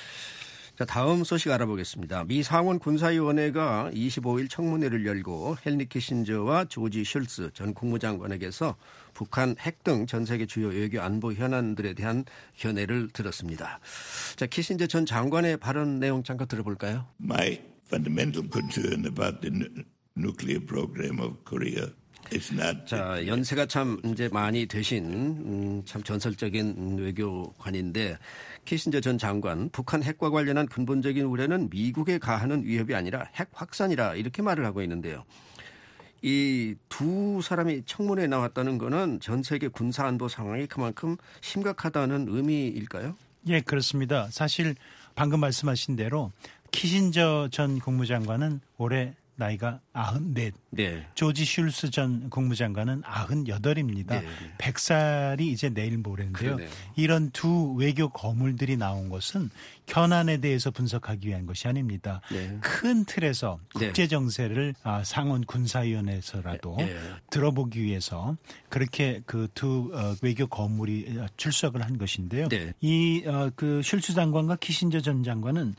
자, 다음 소식 알아보겠습니다. 미 상원 군사위원회가 25일 청문회를 열고 헨리 키신저와 조지 슐츠 전 국무장관에게서 북한 핵 등 전 세계 주요 외교 안보 현안들에 대한 견해를 들었습니다. 자, 키신저 전 장관의 발언 내용 잠깐 들어볼까요? My fundamental concern about the nuclear program of Korea. 자, 연세가 참 이제 많이 되신 참 전설적인 외교관인데 키신저 전 장관, 북한 핵과 관련한 근본적인 우려는 미국에 가하는 위협이 아니라 핵 확산이라 이렇게 말을 하고 있는데요. 이 두 사람이 청문회에 나왔다는 거는 전 세계 군사안보 상황이 그만큼 심각하다는 의미일까요? 예, 그렇습니다. 사실 방금 말씀하신 대로 키신저 전 국무장관은 올해 나이가 94. 네. 조지 슐스 전 국무장관은 98입니다. 네. 100살이 이제 내일 모레인데요. 그러네요. 이런 두 외교 거물들이 나온 것은 현안에 대해서 분석하기 위한 것이 아닙니다. 네. 큰 틀에서 국제 정세를 상원 군사위원회에서라도 들어보기 위해서 그렇게 그 두 외교 거물이 출석을 한 것인데요. 네. 이 그 슐츠 장관과 키신저 전 장관은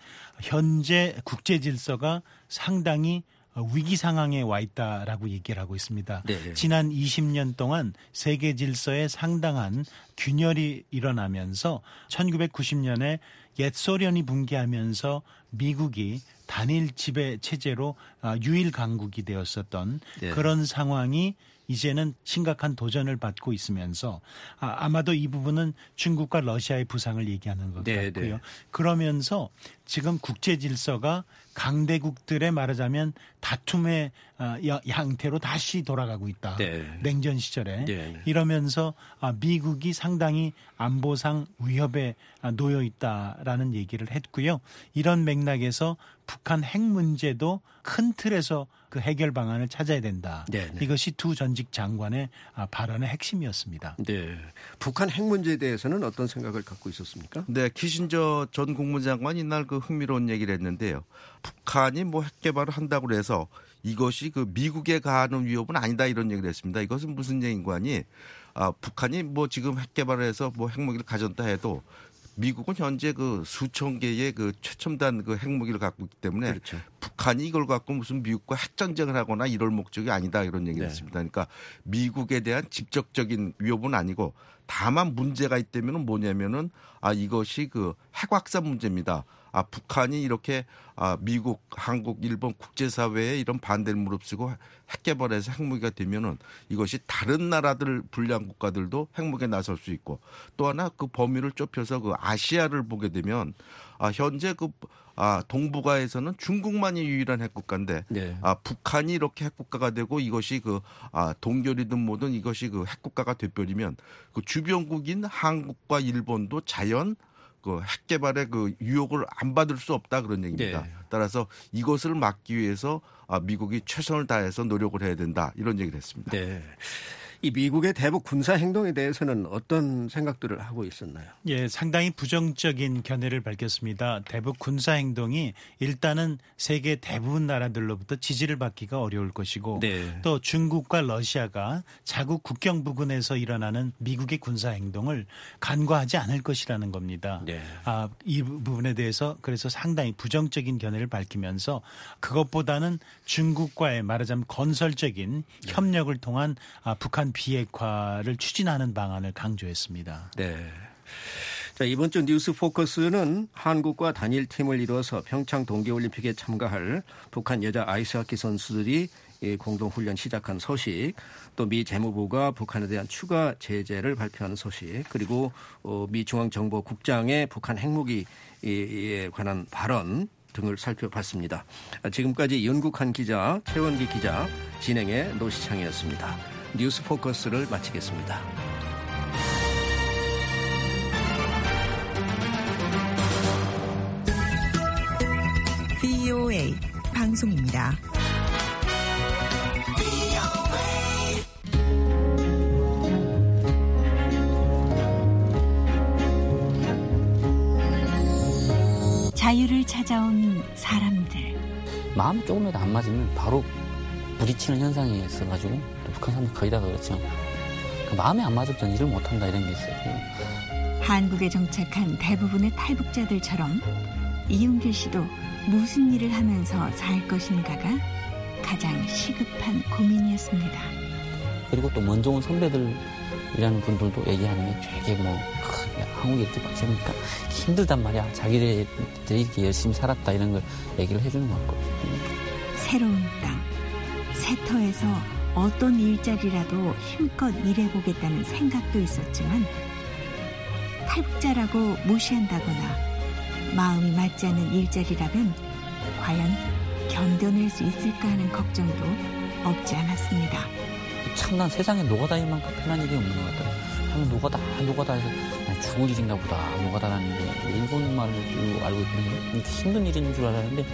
현재 국제 질서가 상당히 위기 상황에 와 있다라고 얘기를 하고 있습니다. 네. 지난 20년 동안 세계 질서에 상당한 균열이 일어나면서 1990년에 옛 소련이 붕괴하면서 미국이 단일 지배 체제로 유일 강국이 되었었던 그런 상황이 이제는 심각한 도전을 받고 있으면서 아마도 이 부분은 중국과 러시아의 부상을 얘기하는 것 같고요. 그러면서 지금 국제 질서가 강대국들의 말하자면 다툼의 형태로 다시 돌아가고 있다. 냉전 시절에. 이러면서 미국이 상당히 안보상 위협에 놓여 있다라는 얘기를 했고요. 이런 맥락에서 북한 핵 문제도 큰 틀에서 그 해결 방안을 찾아야 된다. 이것이 두 전직 장관의 발언의 핵심이었습니다. 네. 북한 핵 문제에 대해서는 어떤 생각을 갖고 있었습니까? 네, 키신저 전 국무장관이 이날 그 흥미로운 얘기를 했는데요. 북한이 뭐 핵 개발을 한다고 해서 이것이 그 미국에 가하는 위협은 아니다 이런 얘기를 했습니다. 이것은 무슨 얘기인가 하니 북한이 뭐 지금 핵 개발을 해서 뭐 핵무기를 가졌다 해도 미국은 현재 그 수천 개의 그 최첨단 그 핵무기를 갖고 있기 때문에 북한이 이걸 갖고 무슨 미국과 핵전쟁을 하거나 이럴 목적이 아니다 이런 얘기를 했습니다. 그러니까 미국에 대한 직접적인 위협은 아니고 다만 문제가 있다면 뭐냐면은 이것이 그 핵확산 문제입니다. 북한이 이렇게 미국, 한국, 일본 국제사회에 이런 반대를 무릅쓰고 핵 개발해서 핵무기가 되면은 이것이 다른 나라들 불량 국가들도 핵무기에 나설 수 있고 또 하나 그 범위를 좁혀서 그 아시아를 보게 되면 현재 그 동북아에서는 중국만이 유일한 핵국가인데 북한이 이렇게 핵국가가 되고 이것이 그 동결이든 뭐든 이것이 그 핵국가가 돼버리면 그 주변국인 한국과 일본도 자연 그 핵 개발의 그 유혹을 안 받을 수 없다 그런 얘기입니다. 따라서 이것을 막기 위해서 미국이 최선을 다해서 노력을 해야 된다 이런 얘기를 했습니다. 네. 이 미국의 대북 군사 행동에 대해서는 어떤 생각들을 하고 있었나요? 예, 상당히 부정적인 견해를 밝혔습니다. 대북 군사 행동이 일단은 세계 대부분 나라들로부터 지지를 받기가 어려울 것이고 또 중국과 러시아가 자국 국경 부근에서 일어나는 미국의 군사 행동을 간과하지 않을 것이라는 겁니다. 이 부분에 대해서 그래서 상당히 부정적인 견해를 밝히면서 그것보다는 중국과의 말하자면 건설적인 협력을 통한 북한 비핵화를 추진하는 방안을 강조했습니다. 네. 자, 이번 주 뉴스 포커스는 한국과 단일팀을 이뤄서 평창 동계올림픽에 참가할 북한 여자 아이스하키 선수들이 공동훈련 시작한 소식, 또 미 재무부가 북한에 대한 추가 제재를 발표하는 소식, 그리고 미 중앙정보국장의 북한 핵무기에 관한 발언 등을 살펴봤습니다. 지금까지 윤국한 기자, 최원기 기자, 진행의 노시창이었습니다. 뉴스 포커스를 마치겠습니다. VOA 방송입니다. 자유를 찾아온 사람들. 마음 조금이라도 안 맞으면 바로 부딪히는 현상이 있어가지고 또 북한 사람들 거의 다 그렇죠. 마음이 안 맞으면 일을 못한다 이런 게 있어요. 한국에 정착한 대부분의 탈북자들처럼 이용길 씨도 무슨 일을 하면서 살 것인가가 가장 시급한 고민이었습니다. 그리고 또 먼저 온 선배들이라는 분들도 얘기하는 게 되게 한국에 이렇게 빡세니까 힘들단 말이야. 자기들이 이렇게 열심히 살았다 이런 걸 얘기를 해주는 것 같거든요. 새로운 땅, 새 터에서 어떤 일자리라도 힘껏 일해보겠다는 생각도 있었지만 탈북자라고 무시한다거나 마음이 맞지 않는 일자리라면 과연 견뎌낼 수 있을까 하는 걱정도 없지 않았습니다. 참 난 세상에 노가다일 만큼 편한 일이 없는 것 같아요. 하면 노가다 해서 죽을 일인가 보다. 노가다라는 게 일본 말로 알고 있는데 힘든 일인 줄 알았는데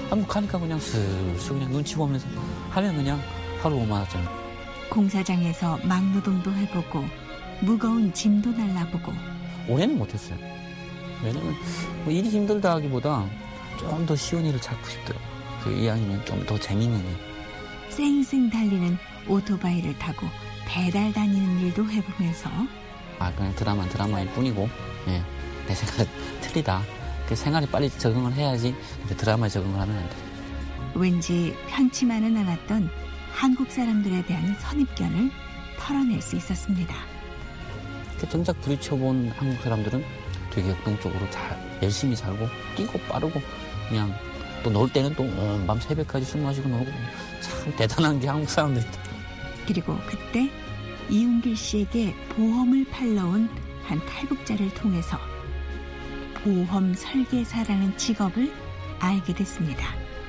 한국 가니까 그냥 슬슬 그냥 눈치 보면서 하면 그냥 하루 5만 원짜리. 공사장에서 막노동도 해보고 무거운 짐도 날라보고. 올해는 못했어요. 왜냐면 뭐 일이 힘들다 하기보다 좀 더 쉬운 일을 찾고 싶더라고요. 그 이왕이면 좀 더 재밌는 일. 쌩쌩 달리는 오토바이를 타고 배달 다니는 일도 해보면서. 그냥 드라마일 뿐이고, 예, 내 생각은 틀리다. 그 생활에 빨리 적응을 해야지 드라마에 적응을 하면 안 돼. 왠지 편치만은 않았던 한국 사람들에 대한 선입견을 털어낼 수 있었습니다. 정작 부딪혀본 한국 사람들은 되게 역동적으로 잘 열심히 살고 뛰고 빠르고 그냥 또 놀 때는 또 밤 새벽까지 술 마시고 놀고 참 대단한 게 한국 사람들이다. 그리고 그때 이윤길 씨에게 보험을 팔러온 한 탈북자를 통해서 보험 설계사라는 직업을 알게 됐습니다.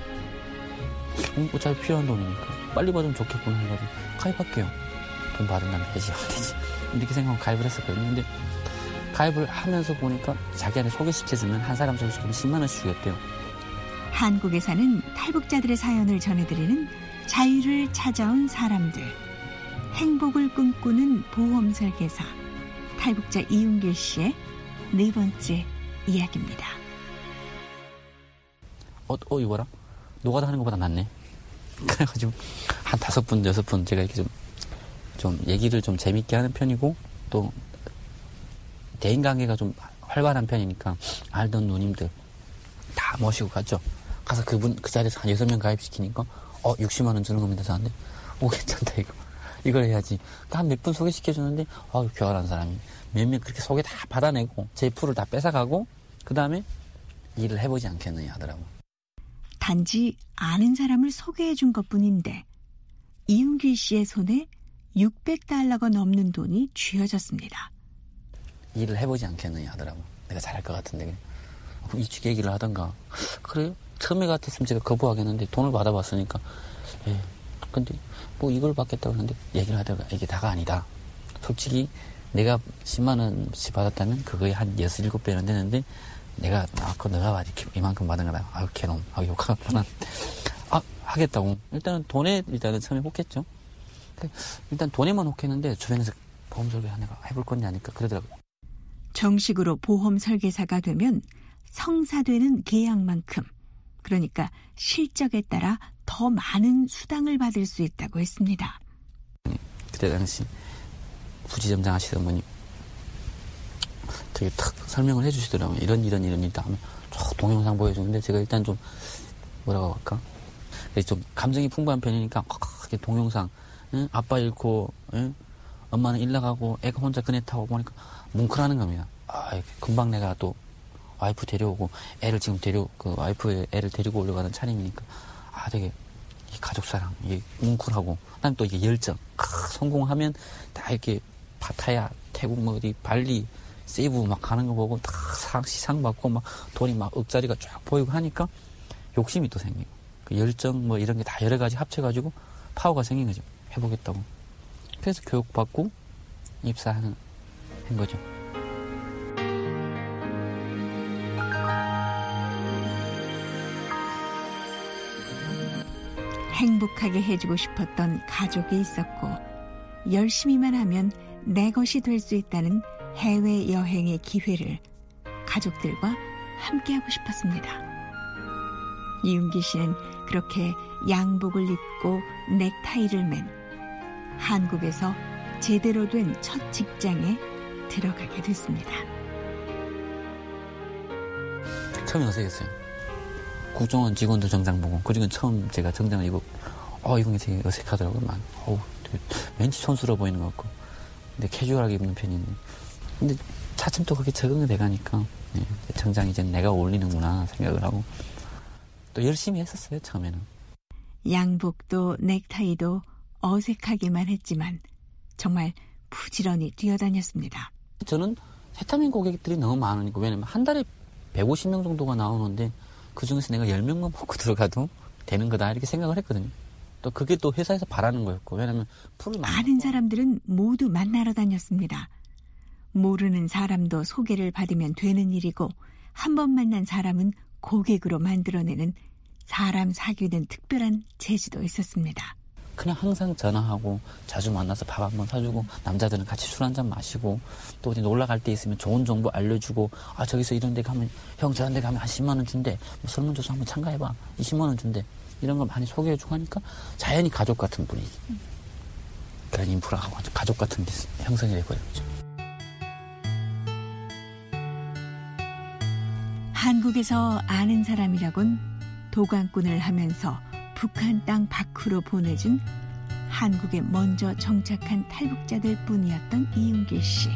어차피 필요한 돈이니까 빨리 받으면 좋겠구나 해가지고 가입할게요. 돈 받은 다음에 해지하면 되지. 이렇게 생각하고 가입을 했었거든요. 근데 가입을 하면서 보니까 자기한테 소개시켜주면 한 사람 소개시키면 10만 원씩 주겠대요. 한국에 사는 탈북자들의 사연을 전해드리는 자유를 찾아온 사람들. 행복을 꿈꾸는 보험 설계사 탈북자 이윤길 씨의 네 번째 이야기입니다. 이거라? 노가다 하는 것보다 낫네. 그래가지고 한 5분, 6분 제가 이렇게 좀 얘기를 좀 재밌게 하는 편이고 또 대인관계가 좀 활발한 편이니까 알던 누님들 다 모시고 갔죠. 가서 그 자리에서 한 6명 가입시키니까 60만 원 주는 겁니다. 저한테. 괜찮다 이거. 이걸 해야지. 한 몇 분 소개시켜주는데 교활한 사람이 몇몇 그렇게 소개 다 받아내고 제 풀을 다 뺏어가고 그 다음에 일을 해보지 않겠느냐 하더라고. 단지 아는 사람을 소개해준 것뿐인데 이윤길 씨의 손에 600달러가 넘는 돈이 쥐어졌습니다. 일을 해보지 않겠느냐 하더라고. 내가 잘할 것 같은데. 이쪽 얘기를 하던가. 그래요? 처음에 같았으면 제가 거부하겠는데 돈을 받아봤으니까. 근데 뭐 이걸 받겠다고 하는데 얘기를 하다가 이게 다가 아니다. 솔직히 내가 10만 원씩 받았다면 그거에 한 6, 7배는 되는데 내가 아까 너가 이렇게 이만큼 받은 거다. 개놈. 욕할 뻔한. 하겠다고. 일단은 돈에 처음에 혹했죠. 일단 돈에만 혹했는데 주변에서 보험 설계사 내가 해볼 건지 아니까 그러더라고요. 정식으로 보험 설계사가 되면 성사되는 계약만큼, 그러니까 실적에 따라 더 많은 수당을 받을 수 있다고 했습니다. 그때 당시 부지점장 하시던 분이 되게 탁 설명을 해주시더라고요. 이런 일이다 하면 동영상 보여주는데 제가 일단 좀 뭐라고 할까? 좀 감정이 풍부한 편이니까 동영상 아빠 잃고 엄마는 일 나가고 애가 혼자 그네 타고 보니까 뭉클하는 겁니다. 금방 내가 또 와이프 데려오고 애를 지금 와이프의 애를 데리고 오려고 하는 차림이니까 되게 가족사랑 이게 뭉클하고 난 또 이게 열정 성공하면 다 이렇게 파타야 태국 뭐 어디 발리 세이브 막 가는 거 보고 다 시상 받고 막 돈이 막 억짜리가 쫙 보이고 하니까 욕심이 또 생기고 그 열정 뭐 이런 게 다 여러 가지 합쳐가지고 파워가 생긴 거죠. 해보겠다고. 그래서 교육받고 입사한 거죠. 행복하게 해주고 싶었던 가족이 있었고 열심히만 하면 내 것이 될 수 있다는 해외여행의 기회를 가족들과 함께하고 싶었습니다. 이윤기 씨는 그렇게 양복을 입고 넥타이를 맨 한국에서 제대로 된 첫 직장에 들어가게 됐습니다. 처음에 어색했어요. 국정원 직원들 정장 보고 그리고 처음 제가 정장을 입고 이런 게 되게 어색하더라고요. 되게 왠지 촌스러워 보이는 것 같고 근데 캐주얼하게 입는 편인데 근데 차츰 또 그렇게 적응이 돼가니까 정장이 이제 내가 어울리는구나 생각을 하고 또 열심히 했었어요. 처음에는. 양복도 넥타이도 어색하기만 했지만 정말 부지런히 뛰어다녔습니다. 저는 세타민 고객들이 너무 많으니까 왜냐면 한 달에 150명 정도가 나오는데 그중에서 내가 10명만 먹고 들어가도 되는 거다 이렇게 생각을 했거든요. 또 그게 또 회사에서 바라는 거였고 왜냐면 풀을 많은 사람들은 모두 만나러 다녔습니다. 모르는 사람도 소개를 받으면 되는 일이고 한 번 만난 사람은 고객으로 만들어내는 사람 사귀는 특별한 재주도 있었습니다. 그냥 항상 전화하고 자주 만나서 밥 한번 사주고 남자들은 같이 술 한잔 마시고 또 어디 놀러 갈 때 있으면 좋은 정보 알려주고 저기서 이런 데 가면 형 저런 데 가면 한 10만 원 준대. 뭐 설문조사 한번 참가해봐. 20만 원 준대. 이런 거 많이 소개해주고 하니까 자연히 가족 같은 분위기. 그런 인프라가 완전 가족 같은 게 형성이 되고있죠. 한국에서 아는 사람이라곤 도관꾼을 하면서 북한 땅 밖으로 보내준 한국에 먼저 정착한 탈북자들 뿐이었던 이윤길 씨.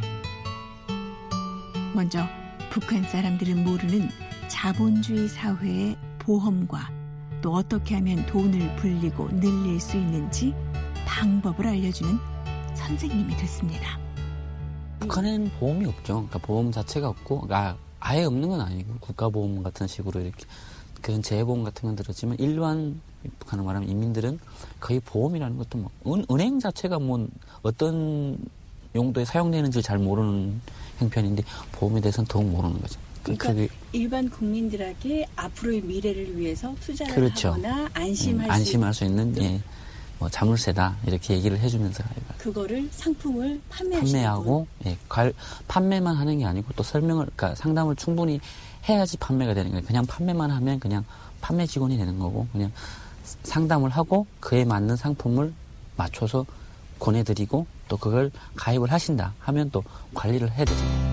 먼저 북한 사람들은 모르는 자본주의 사회의 보험과 또 어떻게 하면 돈을 불리고 늘릴 수 있는지 방법을 알려주는 선생님이 됐습니다. 북한에는 보험이 없죠. 그러니까 보험 자체가 없고, 아예 없는 건 아니고 국가보험 같은 식으로 이렇게 그런 재보험 같은 건 들었지만 일반 북한을 말하면 인민들은 거의 보험이라는 것도 뭐 은행 자체가 뭐 어떤 용도에 사용되는지 잘 모르는 형편인데 보험에 대해서는 더욱 모르는 거죠. 그러니까 일반 국민들에게 앞으로의 미래를 위해서 투자를 그렇죠. 하거나 안심할 수 있는 뭐 자물쇠다 이렇게 얘기를 해주면서 그거를 상품을 판매하고 판매만 하는 게 아니고 또 설명을 그러니까 상담을 충분히 해야지 판매가 되는 거예요. 그냥 판매만 하면 그냥 판매 직원이 되는 거고 그냥 상담을 하고 그에 맞는 상품을 맞춰서 권해드리고 또 그걸 가입을 하신다 하면 또 관리를 해드립니다.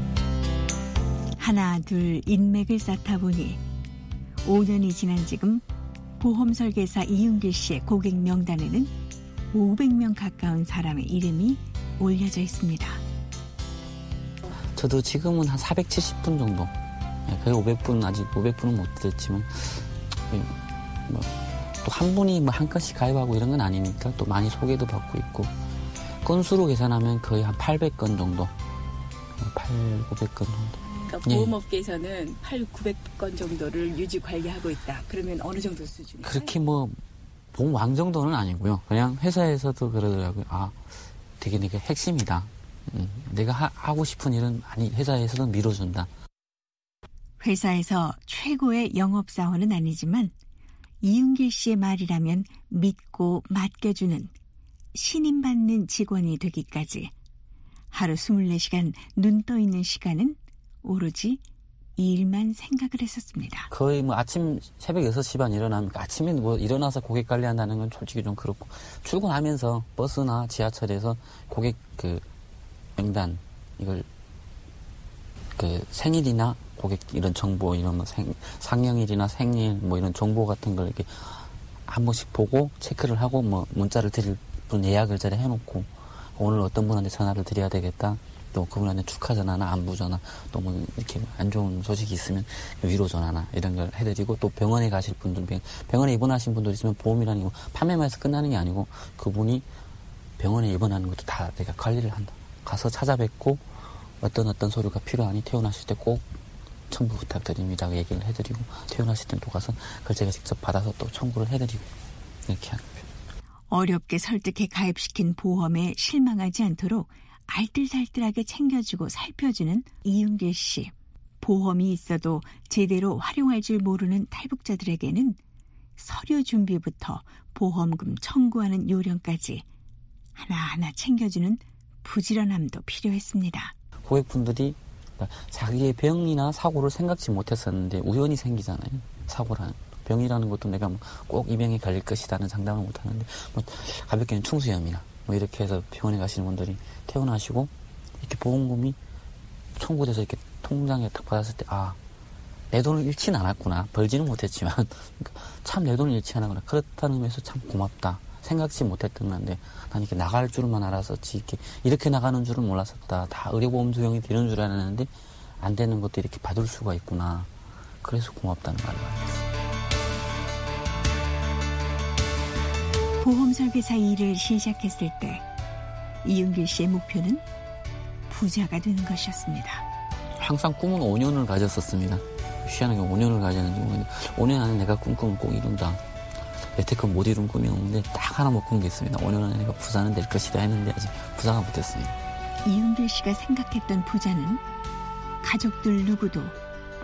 하나 둘 인맥을 쌓다 보니 5년이 지난 지금 보험 설계사 이윤길 씨의 고객 명단에는 500명 가까운 사람의 이름이 올려져 있습니다. 저도 지금은 한 470분 정도. 거의 500분 아직 500분은 못 됐지만 뭐 또 한 분이 뭐 한 건씩 가입하고 이런 건 아니니까 또 많이 소개도 받고 있고 건수로 계산하면 거의 한 800건 정도. 500건 정도. 그러니까 보험업계에서는 900건 정도를 유지 관리하고 있다. 그러면 어느 정도 수준이에요? 그렇게 뭐 보험 왕 정도는 아니고요. 그냥 회사에서도 그러더라고요. 되게 내가 핵심이다. 내가 하고 싶은 일은 회사에서는 밀어준다. 회사에서 최고의 영업사원은 아니지만 이윤길 씨의 말이라면 믿고 맡겨주는 신임받는 직원이 되기까지 하루 24시간 눈 떠 있는 시간은 오로지 일만 생각을 했었습니다. 거의 뭐 아침 새벽 6시 반 일어나면 아침에 뭐 일어나서 고객 관리한다는 건 솔직히 좀 그렇고 출근하면서 버스나 지하철에서 고객 명단 이걸 생일이나 고객 이런 정보 이런 뭐 상영일이나 생일 뭐 이런 정보 같은 걸 이렇게 한 번씩 보고 체크를 하고 뭐 문자를 드릴 분 예약을 자리 해놓고 오늘 어떤 분한테 전화를 드려야 되겠다. 또 그분한테 축하 전화나 안부 전화 또 뭐 이렇게 안 좋은 소식이 있으면 위로 전화나 이런 걸 해드리고 또 병원에 가실 분들 병원에 입원하신 분들 있으면 보험이라는 거 판매만 해서 끝나는 게 아니고 그분이 병원에 입원하는 것도 다 내가 관리를 한다. 가서 찾아뵙고 어떤 서류가 필요하니 퇴원하실 때 꼭 청구 부탁드립니다. 얘기를 해드리고 퇴원하실 때 또 가서 그걸 제가 직접 받아서 또 청구를 해드리고 이렇게 하는 거예요. 어렵게 설득해 가입시킨 보험에 실망하지 않도록 알뜰살뜰하게 챙겨주고 살펴주는 이윤길 씨. 보험이 있어도 제대로 활용할 줄 모르는 탈북자들에게는 서류 준비부터 보험금 청구하는 요령까지 하나하나 챙겨주는 부지런함도 필요했습니다. 고객분들이 자기의 병이나 사고를 생각지 못했었는데 우연히 생기잖아요. 사고라는 병이라는 것도 내가 꼭 이 병에 걸릴 것이라는 장담을 못하는데 뭐 가볍게는 충수염이나 뭐 이렇게 해서 병원에 가시는 분들이 퇴원하시고 이렇게 보험금이 청구돼서 이렇게 통장에 딱 받았을 때 내 돈을 잃지는 않았구나. 벌지는 못했지만 참 내 돈을 잃지 않았구나. 그렇다는 의미에서 참 고맙다. 생각지 못했던 건데 난 이렇게 나갈 줄만 알았었지 이렇게 나가는 줄은 몰랐었다. 다 의료보험 적용이 되는 줄 알았는데 안 되는 것도 이렇게 받을 수가 있구나. 그래서 고맙다는 말을 했어요. 보험 설계사 일을 시작했을 때 이윤길 씨의 목표는 부자가 되는 것이었습니다. 항상 꿈은 5년을 가졌었습니다. 희한하게 5년을 가졌는데 5년 안에 내가 꿈꾸면 꼭 이룬다. 여태껏 못 이룬 꿈이 없는데 딱 하나 못 꾼 게 있습니다. 5년 안에 내가 부자는 될 것이다 했는데 아직 부자가 못됐습니다. 이윤길 씨가 생각했던 부자는 가족들 누구도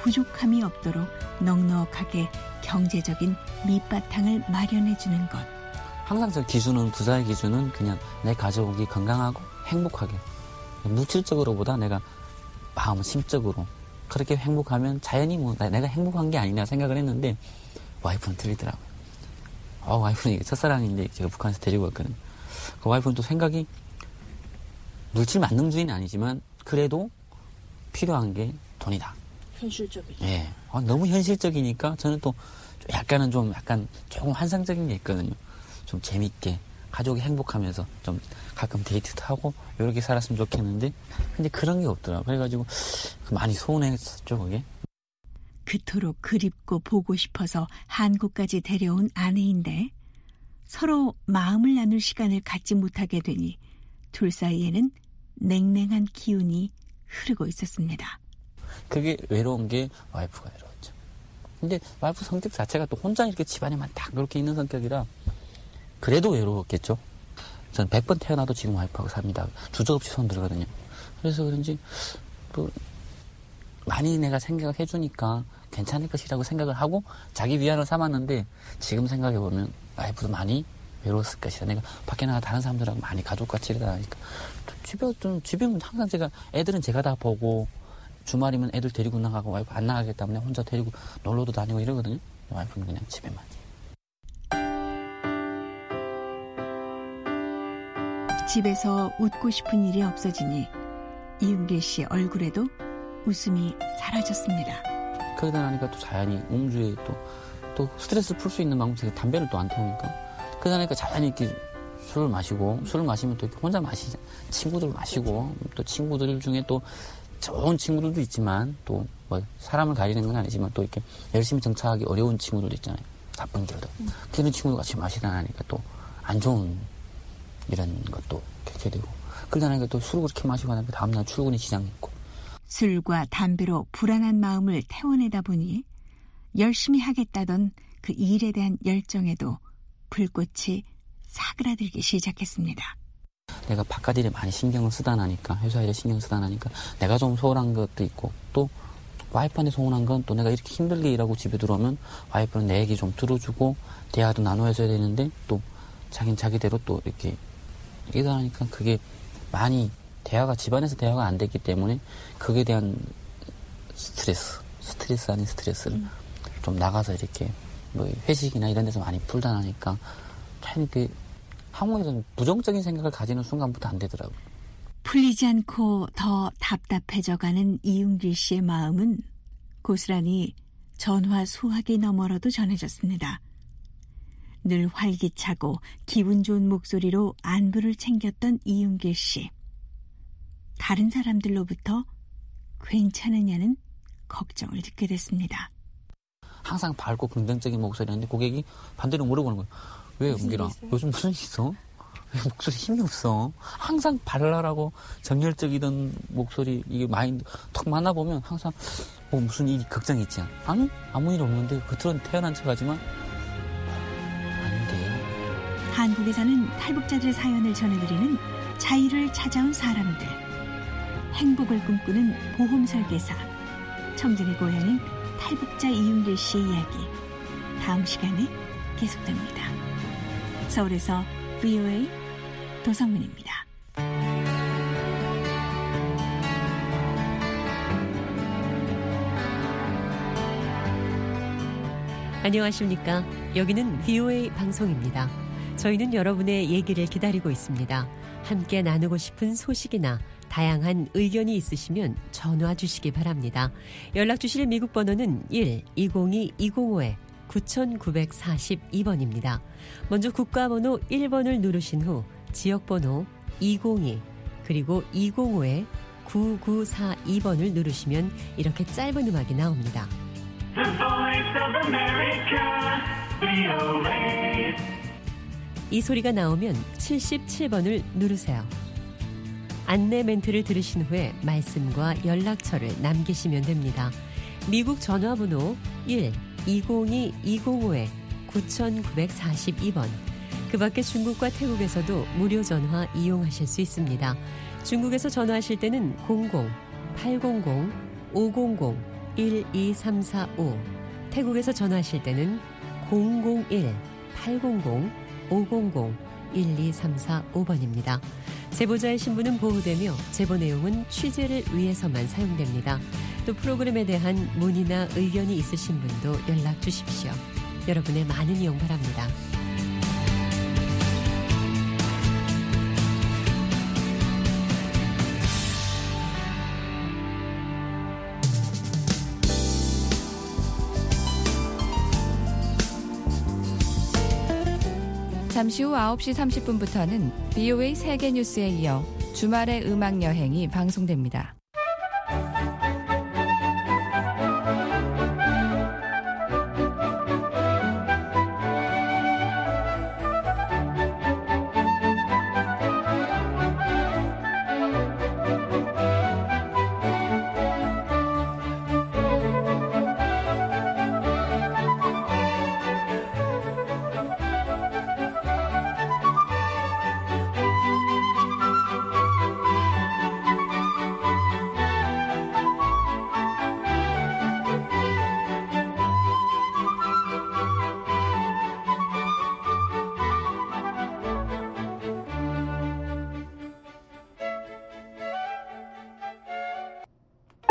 부족함이 없도록 넉넉하게 경제적인 밑바탕을 마련해 주는 것. 항상 저 기준은, 부자의 기준은 그냥 내 가족이 건강하고 행복하게, 물질적으로보다 내가 마음, 심적으로 그렇게 행복하면 자연히 뭐 내가 행복한 게 아니냐 생각을 했는데 와이프는 틀리더라고요. 와이프는 이게 첫사랑인데 제가 북한에서 데리고 왔거든요. 그 와이프는 또 생각이 물질 만능주의는 아니지만 그래도 필요한 게 돈이다. 현실적이죠. 예. 너무 현실적이니까 저는 또 약간 조금 환상적인 게 있거든요. 좀 재밌게 가족이 행복하면서 좀 가끔 데이트도 하고 이렇게 살았으면 좋겠는데 근데 그런 게 없더라고요. 그래가지고 많이 서운했었죠, 그게. 그토록 그립고 보고 싶어서 한국까지 데려온 아내인데 서로 마음을 나눌 시간을 갖지 못하게 되니 둘 사이에는 냉랭한 기운이 흐르고 있었습니다. 그게 외로운 게 와이프가 외로웠죠. 근데 와이프 성격 자체가 또 혼자 이렇게 집안에만 딱 그렇게 있는 성격이라 그래도 외로웠겠죠. 전 100번 태어나도 지금 와이프하고 삽니다. 주저없이 손 들거든요. 그래서 그런지 또 많이 내가 생각을 해주니까 괜찮을 것이라고 생각을 하고 자기 위안을 삼았는데 지금 생각해보면 와이프도 많이 외로웠을 것이다. 내가 밖에 나가 다른 사람들하고 많이 가족같이 일어나니까 집에는 항상 제가 애들은 제가 다 보고 주말이면 애들 데리고 나가고 와이프 안 나가기 때문에 혼자 데리고 놀러도 다니고 이러거든요. 와이프는 그냥 집에만. 집에서 웃고 싶은 일이 없어지니 이윤길 씨 얼굴에도 웃음이 사라졌습니다. 그러다 나니까 또 자연히 음주에 또 스트레스 풀 수 있는 방법 제가 담배를 또 안 태우니까 그러다 나니까 자연히 이렇게 술을 마시면 또 이렇게 혼자 마시자. 친구들 마시고 또 친구들 중에 또 좋은 친구들도 있지만 또 뭐 사람을 가리는 건 아니지만 또 이렇게 열심히 정착하기 어려운 친구들도 있잖아요. 나쁜 길도. 그런 친구들 같이 마시다 나니까 또 안 좋은 이런 것도 겪게 되고 그러다 나니까 또 술을 그렇게 마시고 나니까 다음날 출근이 지장있고 술과 담배로 불안한 마음을 태워내다 보니 열심히 하겠다던 그 일에 대한 열정에도 불꽃이 사그라들기 시작했습니다. 내가 바깥 일에 많이 신경을 쓰다 나니까 회사 일에 신경 쓰다 나니까 내가 좀 소홀한 것도 있고 또 와이프한테 서운한 건 또 내가 이렇게 힘들게 일하고 집에 들어오면 와이프는 내 얘기 좀 들어주고 대화도 나눠줘야 되는데 또 자기는 자기대로 또 이렇게 이러다 보니까 그게 많이 집안에서 대화가 안 됐기 때문에 그에 대한 스트레스 아닌 스트레스를 좀 나가서 이렇게 뭐 회식이나 이런 데서 많이 풀다 나니까 참 그 한국에서는 부정적인 생각을 가지는 순간부터 안 되더라고요. 풀리지 않고 더 답답해져가는 이윤길 씨의 마음은 고스란히 전화 수화기 너머로도 전해졌습니다. 늘 활기차고 기분 좋은 목소리로 안부를 챙겼던 이윤길 씨. 다른 사람들로부터 괜찮으냐는 걱정을 듣게 됐습니다. 항상 밝고 긍정적인 목소리였는데 고객이 반대로 물어보는 거예요. 왜 은길아? 요즘 무슨 일 있어? 왜 목소리 힘이 없어? 항상 발랄하고 정열적이던 목소리 이게 마인드 턱 만나보면 항상 무슨 일이 걱정이 있지? 아니 아무 일 없는데 겉으로는 태어난 척하지만 아닌데. 한국에 사는 탈북자들의 사연을 전해드리는 자유를 찾아온 사람들. 행복을 꿈꾸는 보험 설계사. 청진의 고향인 탈북자 이윤길 씨의 이야기. 다음 시간에 계속됩니다. 서울에서 VOA 도성문입니다. 안녕하십니까. 여기는 VOA 방송입니다. 저희는 여러분의 얘기를 기다리고 있습니다. 함께 나누고 싶은 소식이나 다양한 의견이 있으시면 전화 주시기 바랍니다. 연락 주실 미국 번호는 1-202-250-9942번입니다. 먼저 국가번호 1번을 누르신 후 지역번호 202 그리고 205-9942번을 누르시면 이렇게 짧은 음악이 나옵니다. The Voice of America, VOA. 이 소리가 나오면 77번을 누르세요. 안내 멘트를 들으신 후에 말씀과 연락처를 남기시면 됩니다. 미국 전화번호 1-202-205-9942번. 그 밖에 중국과 태국에서도 무료 전화 이용하실 수 있습니다. 중국에서 전화하실 때는 00-800-500 010-800-1235 태국에서 전화하실 때는 001-800-500-1235번입니다. 제보자의 신분은 보호되며 제보 내용은 취재를 위해서만 사용됩니다. 또 프로그램에 대한 문의나 의견이 있으신 분도 연락 주십시오. 여러분의 많은 이용 바랍니다. 잠시 후 9시 30분부터는 VOA 세계뉴스에 이어 주말의 음악여행이 방송됩니다.